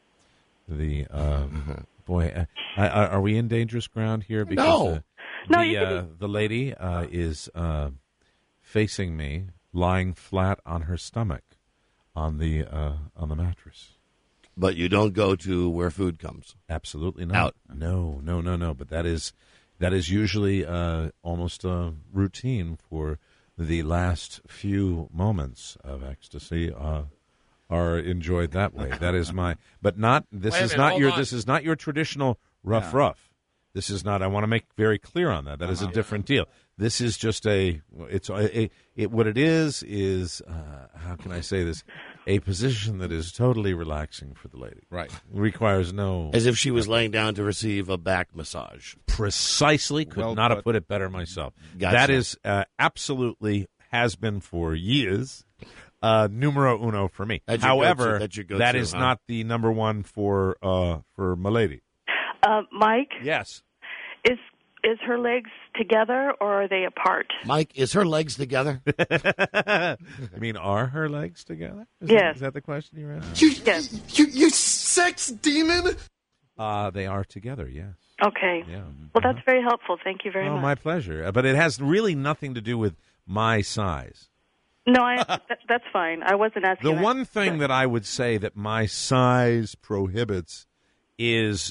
The uh, boy, uh, I, are we in dangerous ground here? Because
No.
uh,
No,
the
you can
uh, the lady uh, is uh, facing me, lying flat on her stomach on the uh, on the mattress.
But you don't go to where food comes.
Absolutely not.
Out.
No, no, no, no. But that is that is usually uh, almost a routine for the last few moments of ecstasy. Uh, are enjoyed that way. That is my. But not. This
Wait a
is
minute,
not
hold
your.
on.
This is not your traditional rough
Yeah.
rough. This is not. I want to make very clear on that. That is
Uh-huh.
a different deal. This is just a. It's a. a it what it is is. Uh, how can I say this? A position that is totally relaxing for the lady.
Right.
Requires no.
As if she was laying down to receive a back massage.
Precisely. Could
Well
not
put.
have put it better myself.
Gotcha.
That is uh, absolutely has been for years. Uh, numero uno for me.
That's your
However,
go-to- that's your go-to,
that is
huh?
not the number one for uh, for milady.
Uh, Mike,
Yes.
is is her legs together or are they apart?
Mike, is her legs together?
I mean, are her legs together? Is
Yes.
That, is that the question you're asking?
You, yes.
You, you sex demon!
Uh, they are together, yes.
Okay.
Yeah.
Well, that's very helpful. Thank you very
Oh,
much.
my pleasure. Uh, But it has really nothing to do with my size.
No, I, that, that's fine. I wasn't asking.
The
that.
one thing that I would say that my size prohibits is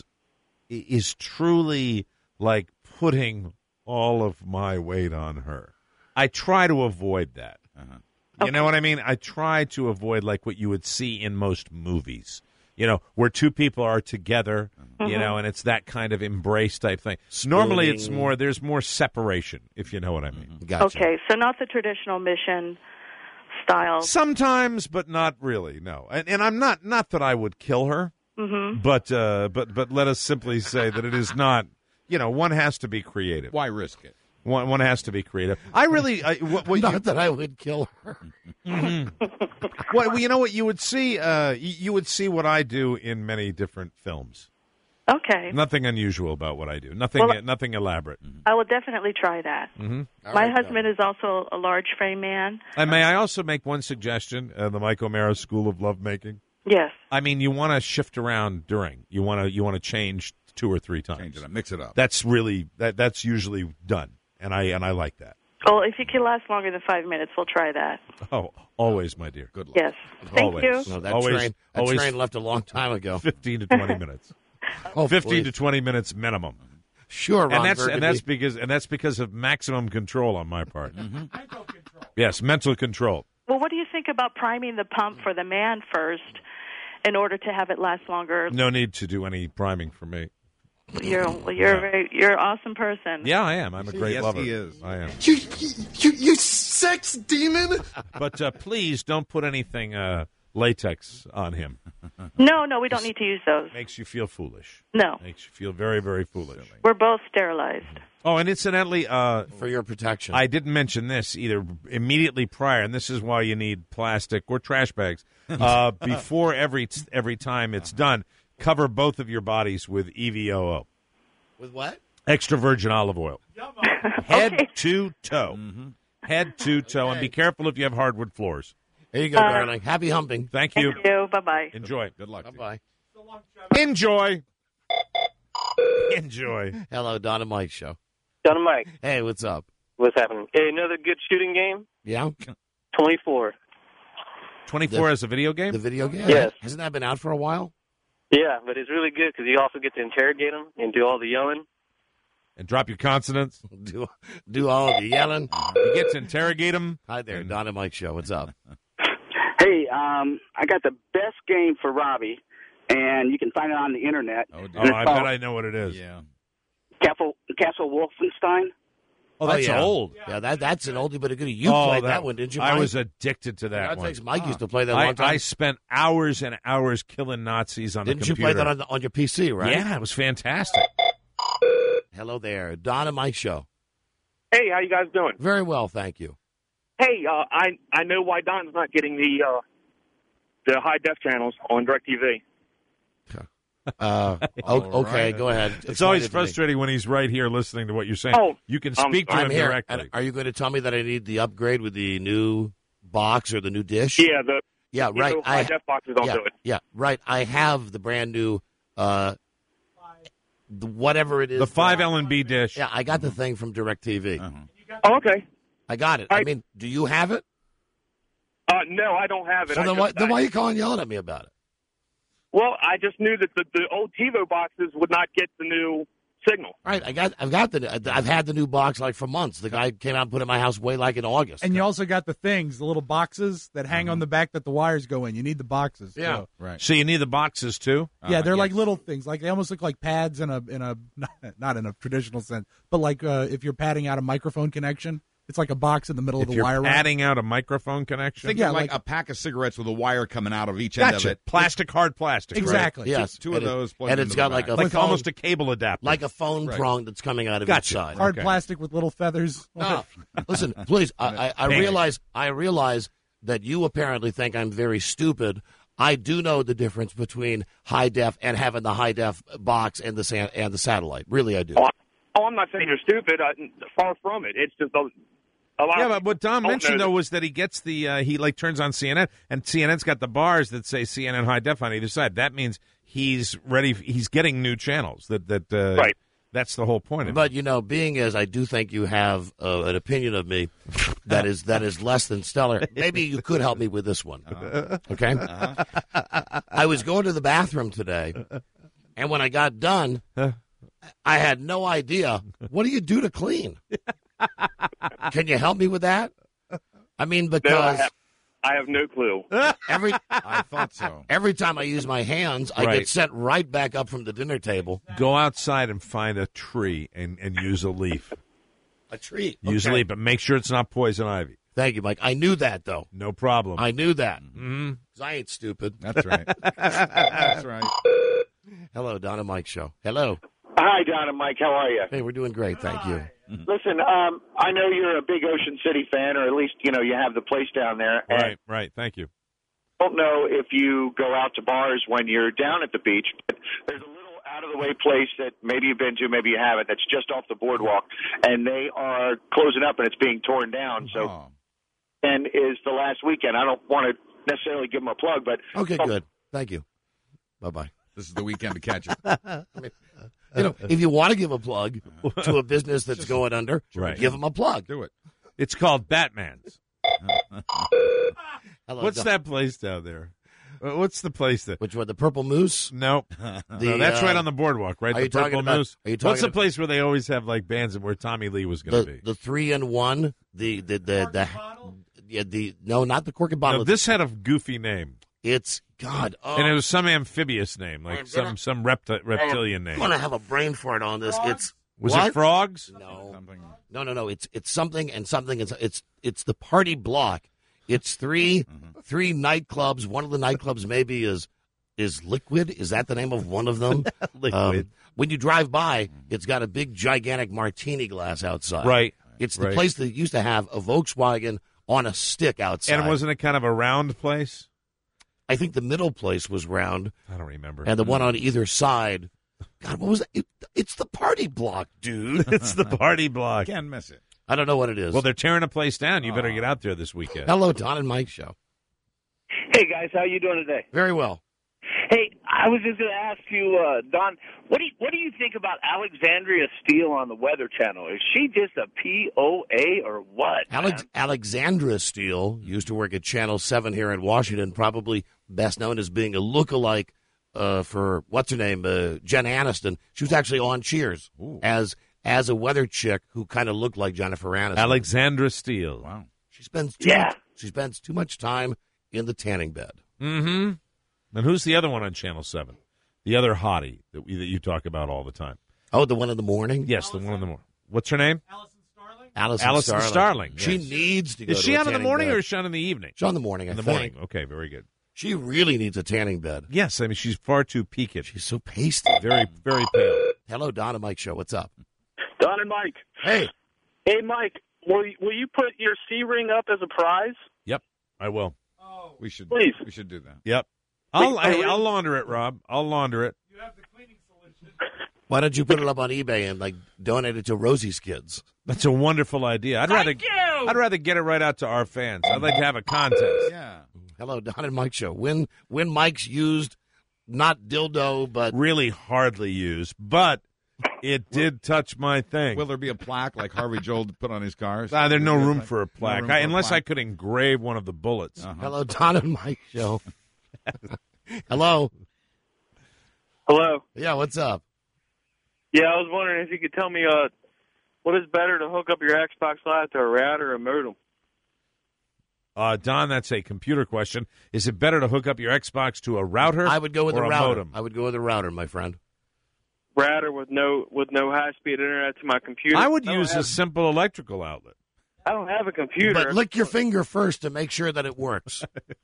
is truly like putting all of my weight on her. I try to avoid that.
Uh-huh.
You know what I mean? I try to avoid like what you would see in most movies. You know, where two people are together,
Mm-hmm.
you know, and it's that kind of embrace type thing. Normally it's
Spooning.
more there's more separation, if you know what I mean.
Gotcha.
Okay, so not the traditional mission style.
Sometimes, but not really. No, and, and I'm not not that I would kill her,
Mm-hmm.
but uh, but but let us simply say that it is not. You know, one has to be creative.
Why risk it?
One one has to be creative. I really, I, what, what
Not
you,
that I would kill her.
what well, you know what you would see, uh, you, you would see what I do in many different films.
Okay.
Nothing unusual about what I do. Nothing
Well,
nothing elaborate.
I will definitely try that.
Mm-hmm.
My husband is also a large frame man.
And may I also make one suggestion? Uh, the Mike O'Mara School of Lovemaking.
Yes.
I mean, you want to shift around during. You want to you want to change two or three times.
Change it up. Mix it up.
That's really that that's usually done, and I and I like that.
Well, if you can last longer than five minutes, we'll try that.
Oh, always, my dear.
Good luck.
Yes. Thank
always.
you.
No, that
Always-
train, that
always-
train left a long time ago.
Fifteen to twenty minutes.
Oh,
Fifteen
please.
to twenty minutes minimum.
Sure, Ron
and that's
Burgundy.
and that's because and that's because of maximum control on my part.
Mm-hmm.
Mental control.
Yes, mental control.
Well, what do you think about priming the pump for the man first in order to have it last longer?
No need to do any priming for me.
You're well, you're a very, you're an awesome person.
Yeah, I am. I'm a great
Yes,
lover.
he is.
I am.
You, you, you sex demon!
But uh, please don't put anything uh, latex on him.
No, no, we don't need to use those.
Makes you feel foolish.
No,
Makes you feel very, very foolish.
we're both sterilized.
Oh, and incidentally, uh,
for your protection,
I didn't mention this either immediately prior, and this is why you need plastic or trash bags. Uh, before every every time it's done, cover both of your bodies with E V O O.
With what?
Extra virgin olive oil. Head okay. to toe. Mm-hmm. Head to toe. Okay. And be careful if you have hardwood floors.
There you go, uh, darling. Happy humping.
Thank you.
Thank you. Bye-bye.
Enjoy.
Good luck.
Bye-bye.
Enjoy. Enjoy.
Hello, Don and Mike show.
Don and Mike.
Hey, what's up?
What's happening? Hey, another good shooting game?
Yeah.
twenty-four.
twenty-four as a video game?
The video game?
Yes.
Hasn't that been out for a while?
Yeah, but it's really good because you also get to interrogate them and do all the yelling.
And drop your consonants.
do do all the yelling.
You get to interrogate them.
Hi there, and... Don and Mike show. What's up?
Hey, um, I got the best game for Robbie, and you can find it on the internet.
Oh, oh I bet I know what it is.
Yeah.
Castle, Castle Wolfenstein.
Oh, that's
oh, yeah.
old.
Yeah, that that's an oldie but a goodie. You
oh,
played that,
that
one, didn't you, Mike?
I was addicted to that
yeah,
one.
Mike
oh.
used to play that a long
I,
time.
I spent hours and hours killing Nazis on
didn't
the computer.
Didn't you play that on, the, on your P C, right?
Yeah, it was fantastic.
Hello there. Don and Mike show.
Hey, how you guys doing?
Very well, thank you.
Hey, uh, I I know why Don's not getting the uh, the high def channels on DirecTV.
Uh, okay, right. Go ahead.
It's
Explain
always
it
frustrating when he's right here listening to what you're saying.
Oh,
you can speak
um,
to
I'm
him
here.
directly.
And are you going to tell me that I need the upgrade with the new box or the new dish?
Yeah, the
yeah, right.
know, high
I,
def boxes don't
yeah,
do it.
Yeah, right. I have the brand new, uh, the, whatever it is.
The five L and B dish.
Yeah, I got the thing from DirecTV.
Uh-huh. Oh, okay.
I got it. I, I mean, do you have it?
Uh, no, I don't have it.
So
I
then,
just,
why, then
I,
why are you calling yelling at me about it?
Well, I just knew that the, the old TiVo boxes would not get the new signal.
Right, I got, I've got the, I've had the new box like for months. The guy came out and put it in my house way like in August.
And you also got the things, the little boxes that hang mm-hmm. on the back that the wires go in. You need the boxes.
Yeah,
too.
Right. So you need the boxes too.
Yeah, they're
uh,
like
yes.
little things. Like they almost look like pads in a in a not, not in a traditional sense, but like uh, if you're padding out a microphone connection. It's like a box in the middle
if
of the
you're
wire.
Padding out a microphone connection.
Think
yeah,
of like,
like
a pack of cigarettes with a wire coming out of each
gotcha.
end of it.
Plastic, hard plastic.
Exactly.
Right?
Yes.
Two, two
and
of
it,
those. Plugged
and it's
into
got
the
like a
like
phone,
almost a cable adapter,
like a phone
right.
prong that's coming out of
gotcha.
each side.
Hard
okay.
plastic with little feathers.
No, listen, please. I, I, I realize. I realize that you apparently think I'm very stupid. I do know the difference between high def and having the high def box and the san- and the satellite. Really, I do.
Oh, oh I'm not saying you're stupid. I, far from it. It's just a.
Yeah, but what Don mentioned, though, was that he gets the, uh, he, like, turns on C N N, and C N N's got the bars that say C N N high def on either side. That means he's ready, he's getting new channels. That, that, uh,
right.
That's the whole point of
but,
it.
you know, being as I do think you have uh, an opinion of me that is that is less than stellar, maybe you could help me with this one. Uh-huh. Okay? Uh-huh. I was going to the bathroom today, and when I got done, I had no idea. What do you do to clean? Can you help me with that? I mean, because
no, I, have, I have no clue.
Every
I thought so.
Every time I use my hands, I
Right.
get sent right back up from the dinner table.
Go outside and find a tree and, and use a leaf.
A tree.
Use
okay.
a leaf, but make sure it's not poison ivy.
Thank you, Mike. I knew that, though.
No problem.
I knew that.
Mm-hmm.
'Cause I ain't stupid.
That's right. That's right.
Hello, Don and Mike show. Hello.
Hi, Don and Mike. How are you?
Hey, we're doing great. Thank you.
Listen, um, I know you're a big Ocean City fan, or at least, you know, you have the place down there. And
Right, right. Thank you.
I don't know if you go out to bars when you're down at the beach, but there's a little out-of-the-way place that maybe you've been to, maybe you haven't, that's just off the boardwalk, and they are closing up and it's being torn down. So,
Oh.
and is the last weekend. I don't want to necessarily give them a plug, but
Okay, good. Thank you. Bye-bye.
This is the weekend to catch it.
I mean, you know, if you want to give a plug to a business that's going under,
Right.
give them a plug.
Do it.
It's called Batman's.
Hello,
What's
Don.
that place down there? Uh, What's the place that?
Which one? The Purple Moose?
No,
The,
no, that's
uh,
right on the boardwalk, right?
are
The
you talking
Purple
about-
Moose.
are you talking
What's the
about-
place where they always have like bands and where Tommy Lee was going
The
to be?
the three in one. The the the, the, yeah the no not the cork and bottle.
No, this had a goofy name,
It's God. Oh,
and it was some amphibious name, like
I'm
some
gonna-
some repti- reptilian
I'm
name.
gonna have a brain fart on this. It's
Was
what?
it frogs?
No,
Something.
no, no, no. It's it's something and something. It's it's it's the party block. It's three three nightclubs. One of the nightclubs maybe is is Liquid. Is that the name of one of them?
Liquid.
Um, when you drive by, it's got a big, gigantic martini glass outside.
Right.
It's the
Right.
place that used to have a Volkswagen on a stick outside.
And wasn't it kind of a round place?
I think the middle place was round.
I don't remember.
And the one on either side. God, what was that? It, it's the party block, dude.
It's the party block.
Can't miss it.
I don't know what it is.
Well, they're tearing a place down. You better get out there this weekend.
Hello, Don and Mike show.
Hey guys, how you doing today?
Very well.
Hey, I was just going to ask you, uh, Don, what do you, what do you think about Alexandria Steele on the Weather Channel? Is she just a P O A or what?
Alex, Alexandra Steele used to work at Channel seven here in Washington, probably best known as being a lookalike uh, for, what's her name, uh, Jen Aniston. She was actually on Cheers as as a weather chick who kind of looked like Jennifer Aniston.
Alexandra Steele.
Wow.
She spends too
Yeah.
much, she spends too much time in the tanning bed.
Mm-hmm. And who's the other one on Channel seven? The other hottie that, we, that you talk about all the time.
Oh, the one in the morning?
Yes, the one in the morning. What's her name?
Allison,
Allison
Starling.
Starling.
She
Yes.
needs to go
Is
to
she
a
on in the
tanning
morning
bed.
or is she on in the evening?
She's on the morning, I
In the
think.
morning. Okay, very good.
She really needs a tanning bed.
Yes, I mean, she's far too peaked.
She's so pasty.
Very, very pale.
Hello, Don and Mike show. What's up?
Don and Mike.
Hey.
Hey, Mike, will you, will you put your C ring up as a prize?
Yep, I will.
We should.
Please.
We should do that.
Yep. I'll,
Wait,
hey,
are we-
I'll launder it, Rob. I'll launder it.
Why don't you put it up on eBay and like donate it to Rosie's kids?
That's a wonderful idea. I'd rather,
Thank you!
I'd rather get it right out to our fans. I'd like to have a contest.
Yeah.
Hello, Don and Mike show. When when Mike's used, not dildo, but
Really hardly used, but it did touch my thing.
Will there be a plaque like Harvey Joel put on his cars?
Ah, there's no
Will there be a
room for a plaque,
room
I,
for a
unless I
plaque?
could engrave one of the bullets.
Uh-huh.
hello, Don and Mike show. Hello.
Hello.
Yeah, what's up?
Yeah, I was wondering if you could tell me uh, what is better to hook up your Xbox Live to, a router or a modem?
Uh, Don, that's a computer question. Is it better to hook up your Xbox to a router?
I would go with
or
the
a
router.
modem?
I would go with the router, my friend.
Router with no with no high speed internet to my computer.
I would
don't
use
have,
a simple electrical outlet.
I don't have a computer.
But lick your finger first to make sure that it works.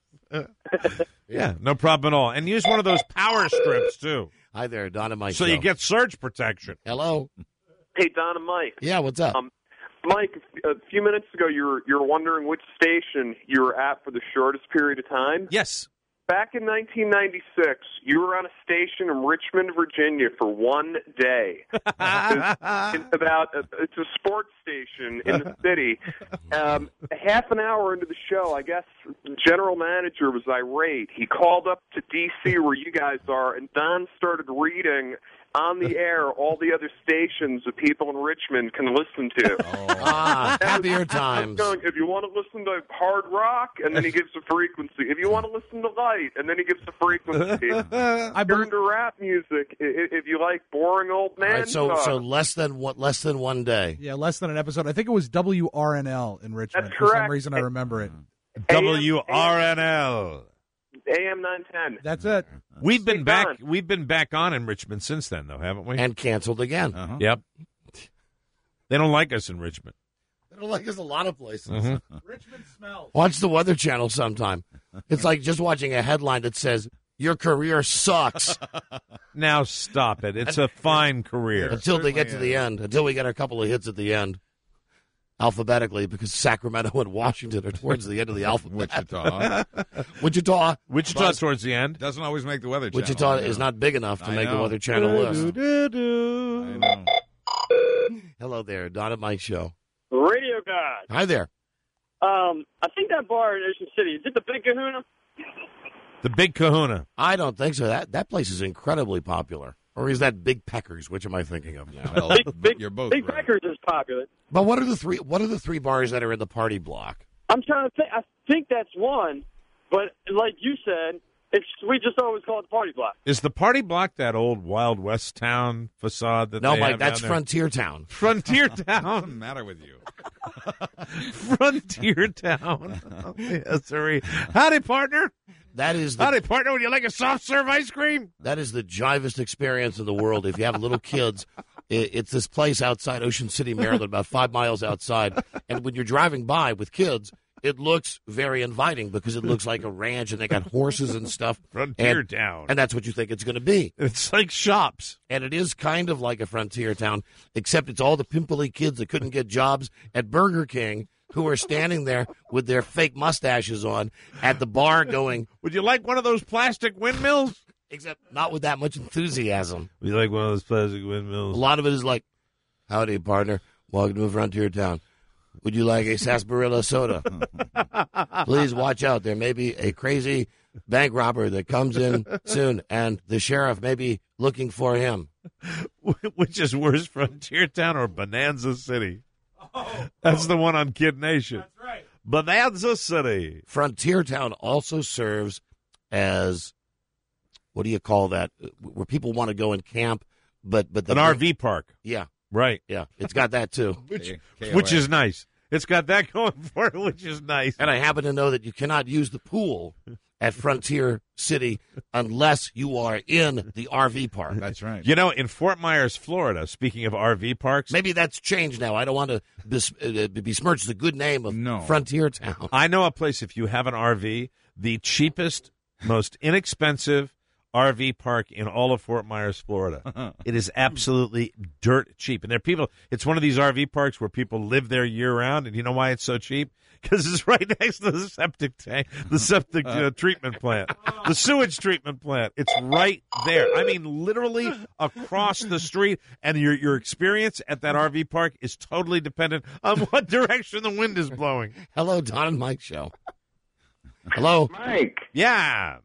Yeah, no problem at all. And use one of those power strips, too,
Hi there, Don and Mike
so
show.
you get surge protection.
Hello.
Hey, Don and Mike.
Yeah, what's up?
Um, Mike, a few minutes ago, you were you were wondering which station you were at for the shortest period of time.
Yes.
Back in nineteen ninety-six, you were on a station in Richmond, Virginia, for one day. It's about it's a sports station in the city. Um, half an hour into the show, I guess the general manager was irate. He called up to D C where you guys are, and Don started reading on the air all the other stations that people in Richmond can listen to.
Ah, happier times.
Going, if you want to listen to hard rock, and then he gives a frequency. If you want to listen to light, and then he gives a frequency.
I
Turn to rap music i- i- if you like boring old man
All right, so
talk.
so less than one less than one day.
Yeah, less than an episode. I think it was W R N L in Richmond.
That's
For some
correct.
reason, I remember it.
W R N L.
A M nine ten.
That's it.
We've been
Hey,
back.
Don.
We've been back on in Richmond since then, though, haven't we?
And canceled again.
Uh-huh.
Yep. They don't like us in Richmond.
They don't like us a lot of places.
Mhm.
Richmond smells.
Watch the Weather Channel sometime. It's like just watching a headline that says, your career sucks.
Now stop it. It's a fine career.
Until they get to the end. Until we get a couple of hits at the end. Alphabetically, because Sacramento and Washington are towards the end of the alphabet.
Wichita.
Wichita.
Wichita
Buzz-
towards the end.
Doesn't always make the Weather Channel.
Wichita
I know.
is not big enough to
I
make the
know.
Weather Channel list.
I know.
Hello there, Don and Mike show.
Radio guy.
Hi there.
Um, I think that bar in Ocean City, is it the Big Kahuna?
The Big Kahuna.
I don't think so. That that place is incredibly popular. Or is that Big Peckers? Which am I thinking of now?
Well,
Big, big,
you're both
Big
right.
Peckers is popular.
But what are the three? What are the three bars that are in the party block?
I'm trying to think. I think that's one, but like you said, it's we just always call it the party block.
Is the party block that old Wild West town facade that
No,
they
Mike,
have
that's
down there?
Frontier Town.
Frontier
What's the
Town.
matter with you?
Frontier Town. Oh, yes, sir. Howdy, partner.
That is the,
Howdy, partner. Would you like a soft serve ice cream?
that is the jivest experience in the world. If you have little kids, it, it's this place outside Ocean City, Maryland, about five miles outside. And when you're driving by with kids, it looks very inviting because it looks like a ranch and they got horses and stuff.
Frontier
and,
town.
And that's what you think it's going to be.
It's like shops.
And it is kind of like a frontier town, except it's all the pimply kids that couldn't get jobs at Burger King who are standing there with their fake mustaches on at the bar going,
would you like one of those plastic windmills?
Except not with that much enthusiasm.
Would you like one of those plastic windmills?
A lot of it is like, howdy, partner. Welcome to a frontier town. Would you like a sarsaparilla soda? Please watch out. There may be a crazy bank robber that comes in soon, and the sheriff may be looking for him.
Which is worse, Frontier Town or Bonanza City? Oh, That's oh. the one on Kid Nation.
That's right.
Bonanza City.
Frontier Town also serves as, what do you call that, where people want to go and camp, but but the
an R V park.
Yeah.
Right.
Yeah, it's got that too.
which, which is nice. It's got that going for it, which is nice.
And I happen to know that you cannot use the pool at Frontier City unless you are in the R V park.
That's right.
You know, in Fort Myers, Florida, speaking of R V parks.
Maybe that's changed now. I don't want to bes- uh, besmirch the good name of
no.
Frontier Town.
I know a place, if you have an R V, the cheapest, most inexpensive R V park in all of Fort Myers, Florida. It is absolutely dirt cheap. And there are people, it's one of these R V parks where people live there year round. And you know why it's so cheap? Because it's right next to the septic tank, the septic uh, treatment plant, the sewage treatment plant. It's right there. I mean, literally across the street. And your your experience at that R V park is totally dependent on what direction the wind is blowing.
Hello, Don and Mike Show. Hello.
Mike.
Yeah.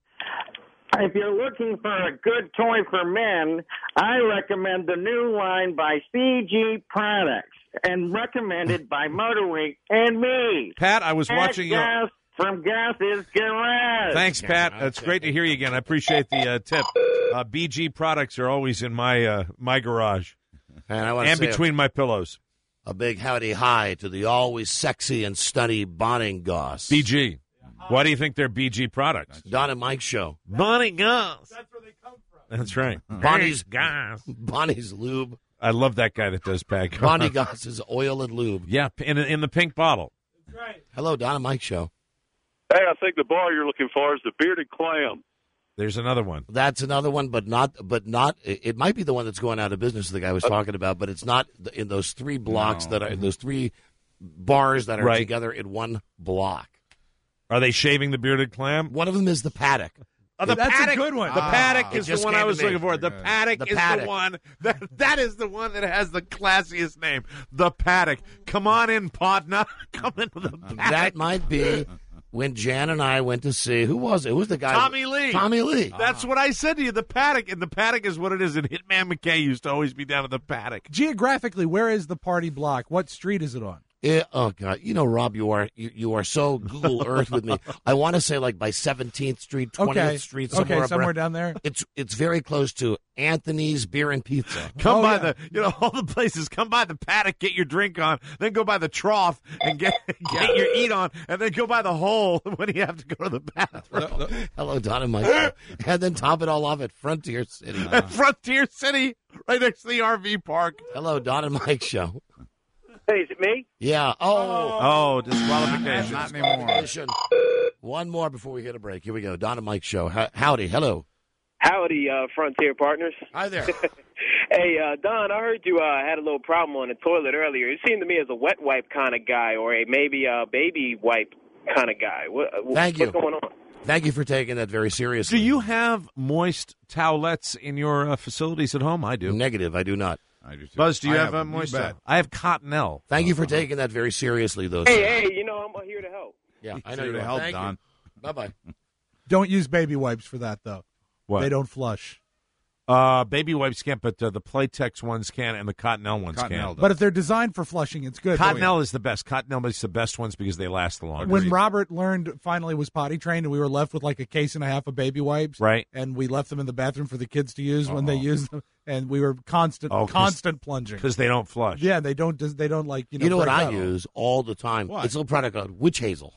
If you're looking for a good toy for men, I recommend the new line by C G Products and recommended by MotorWeek and me.
Pat, I was
Pat
watching
Gas
your...
from Gas's Garage.
Thanks, Pat. It's great to hear you again. I appreciate the uh, tip. Uh, B G Products are always in my uh, my garage
and, I want
and
to say
between
a,
my pillows.
A big howdy hi to the always sexy and stunny Bonnie Goss.
B G. Why do you think they're B G Products?
Don and Mike Show.
Bonnie Goss. That's where they come from. That's right.
Bonnie's
Goss.
Bonnie's Lube.
I love that guy that does Pat.
Bonnie Goss is oil and lube.
Yeah, in in the pink bottle.
That's right.
Hello, Don and Mike Show.
Hey, I think the bar you're looking for is the Bearded Clam.
There's another one.
That's another one, but not. But not. It might be the one that's going out of business. The guy was talking about, but it's not in those three blocks
No.
that are those three bars that are
Right.
together in one block.
Are they shaving the Bearded Clam?
One of them is the Paddock.
Oh, the
That's
paddock.
a good one.
The
Ah.
Paddock
It
is the
just
one
came
I
to
was
me.
looking for. The Paddock
The
is
Paddock.
the one that that is the one that has the classiest name. The Paddock. Come on in, partner. Come into the Paddock.
That might be when Jan and I went to see, who was it? Who was the guy?
Tommy Lee.
Tommy Lee.
That's what I said to you. The Paddock, and the Paddock is what it is. And Hitman McKay used to always be down at the Paddock.
Geographically, where is the party block? What street is it on?
Yeah, oh God! You know, Rob, you are you, you are so Google Earth with me. I want to say like by seventeenth Street, twentieth
Okay.
Street, somewhere,
Okay,
up
somewhere
around-
down there.
It's it's very close to Anthony's Beer and Pizza.
Come
Oh,
by
yeah.
the, you know, all the places. Come by the Paddock, get your drink on, then go by the trough and get get your eat on, and then go by the hole when you have to go to the bathroom.
Hello, Don and Mike, and then top it all off at Frontier City.
At Frontier City, right next to the R V park.
Hello, Don and Mike Show.
Hey, is it me?
Yeah. Oh,
Oh, disqualification.
Not anymore.
Disqualification. One more before we hit a break. Here we go. Don and Mike Show. Ho- Howdy. Hello.
Howdy, uh, Frontier Partners.
Hi there.
Hey, uh, Don, I heard you uh, had a little problem on the toilet earlier. You seemed to me as a wet wipe kind of guy or a maybe a baby wipe kind of guy. What,
Thank
what's
you.
going on?
Thank you for taking that very seriously.
Do you have moist towelettes in your uh, facilities at home? I do.
Negative. I do not.
I do too.
Buzz, do you
I
have,
have
a moist
you
towel?
bet.
I have Cottonelle.
Thank you for taking that very seriously, though.
Hey,
sir.
hey, you know, I'm here to help.
Yeah, I
He's
know
here
you
to
are.
help,
Thank
Don.
Bye bye.
Don't use baby wipes for that, though.
What?
They don't flush.
Uh, baby wipes can't, but uh, the Playtex ones can, and the Cottonelle ones
Cottonelle
can.
does.
But if they're designed for flushing, it's good.
Cottonelle is the best. Cottonelle is the best ones because they last the longest.
When Robert learned, finally was potty trained, and we were left with like a case and a half of baby wipes,
Right.
and we left them in the bathroom for the kids to use when they
Uh-oh.
used them, and we were constant,
Oh, 'cause-
constant plunging.
because they don't flush.
Yeah, they don't. They don't like you know.
You know what
break
I
up.
use all the time?
What?
It's a little product called Witch Hazel.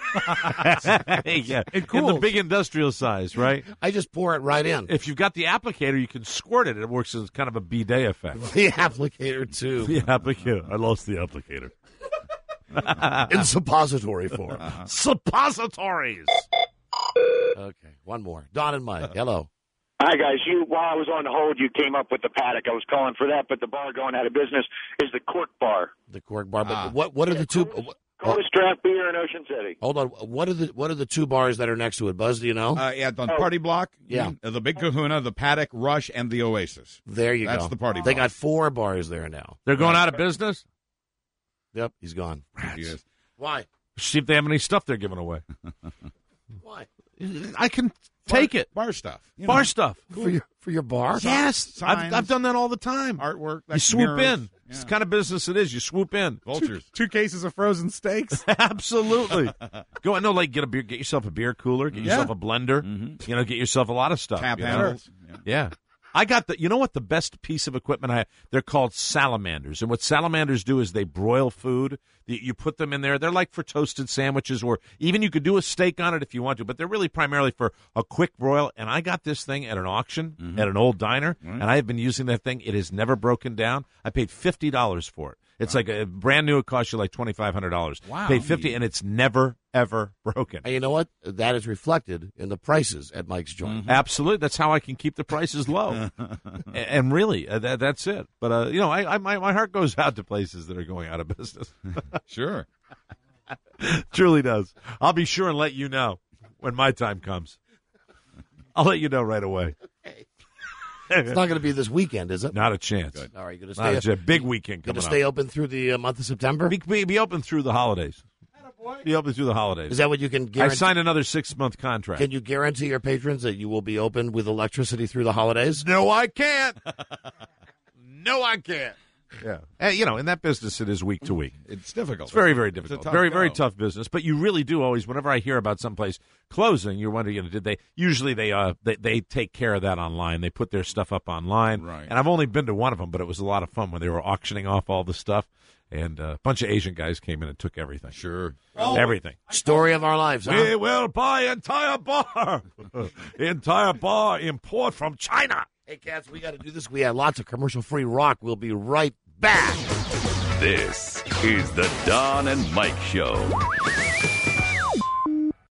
yeah,
It
in the
cools.
big industrial size, right?
I just pour it right in.
If you've got the applicator, you can squirt it. It works as kind of a bidet effect.
The applicator too.
The applicator. I lost the applicator.
in suppository form.
Uh-huh.
Suppositories. Okay, one more. Don and Mike, hello.
Hi, guys. You, while I was on hold, you came up with the paddock. I was calling for that, but the bar going out of business is the Cork Bar.
The Cork Bar. But
Ah.
what what are the two?
Coldest draft beer in Ocean City.
Hold on. What are the what are the two bars that are next to it? Buzz, do you know?
Uh, yeah, the Party Block.
Yeah.
uh, the Big Kahuna, the Paddock, Rush, and the Oasis.
There you
That's
go.
the Party
They
Block.
got four bars there now.
They're going out of business?
Yep, he's gone.
He is.
Why?
See if they have any stuff they're giving away.
Why?
I can take it.
Bar stuff. You
Bar
know.
stuff.
For your for your bar?
Yes. I've,
Signs.
I've done that all the time.
Artwork.
You
like
swoop
mirrors.
in.
Yeah.
It's the kind of business it is. You swoop in.
Vultures.
Two cases of frozen steaks.
Absolutely. Go no, like get a beer, get yourself a beer cooler, get
Yeah.
yourself a blender.
Mm-hmm.
You know, get yourself a lot of stuff.
Tap
you know?
handles. Yeah.
Yeah. I got the. You know what? The best piece of equipment I have. They're called salamanders, and what salamanders do is they broil food. You you put them in there. They're like for toasted sandwiches, or even you could do a steak on it if you want to. But they're really primarily for a quick broil. And I got this thing at an auction
Mm-hmm.
at an old diner,
Right.
and I have been using that thing. It has never broken down. I paid fifty dollars for it. It's like a brand new. It costs you like twenty five hundred dollars.
Wow.
Paid fifty, and it's never ever broken.
And you know what? That is reflected in the prices at Mike's joint.
Mm-hmm.
Absolutely, that's how I can keep the prices low. and, and really, uh, that, that's it. But uh, you know, I, I my my heart goes out to places that are going out of business.
Sure.
Truly does. I'll be sure and let you know when my time comes. I'll let you know right away.
It's not going to be this weekend, is it?
Not a chance.
All right, going to
Not a
stay.
chance. Big weekend
Going
coming
to stay
up.
open through the uh, month of September.
Be, be, be open through the holidays. Be open through the holidays.
Is that what you can
I
guarantee?
signed another six month contract.
Can you guarantee your patrons that you will be open with electricity through the holidays?
No, I can't. no, I can't. Yeah, and, you know, in that business, it is week to week.
It's difficult.
It's very, very
It's a
difficult.
tough
Very,
go.
very tough business. But you really do always, whenever I hear about someplace closing, you're wondering, you know, did they? Usually, they uh, they they take care of that online. They put their stuff up online.
Right.
And I've only been to one of them, but it was a lot of fun when they were auctioning off all the stuff. And uh, a bunch of Asian guys came in and took everything.
Sure.
Everything.
Story of our lives, huh?
We will buy entire bar, entire bar import from China.
Hey, cats, we got to do this. We have lots of commercial-free rock. We'll be right back.
This is the Don and Mike Show.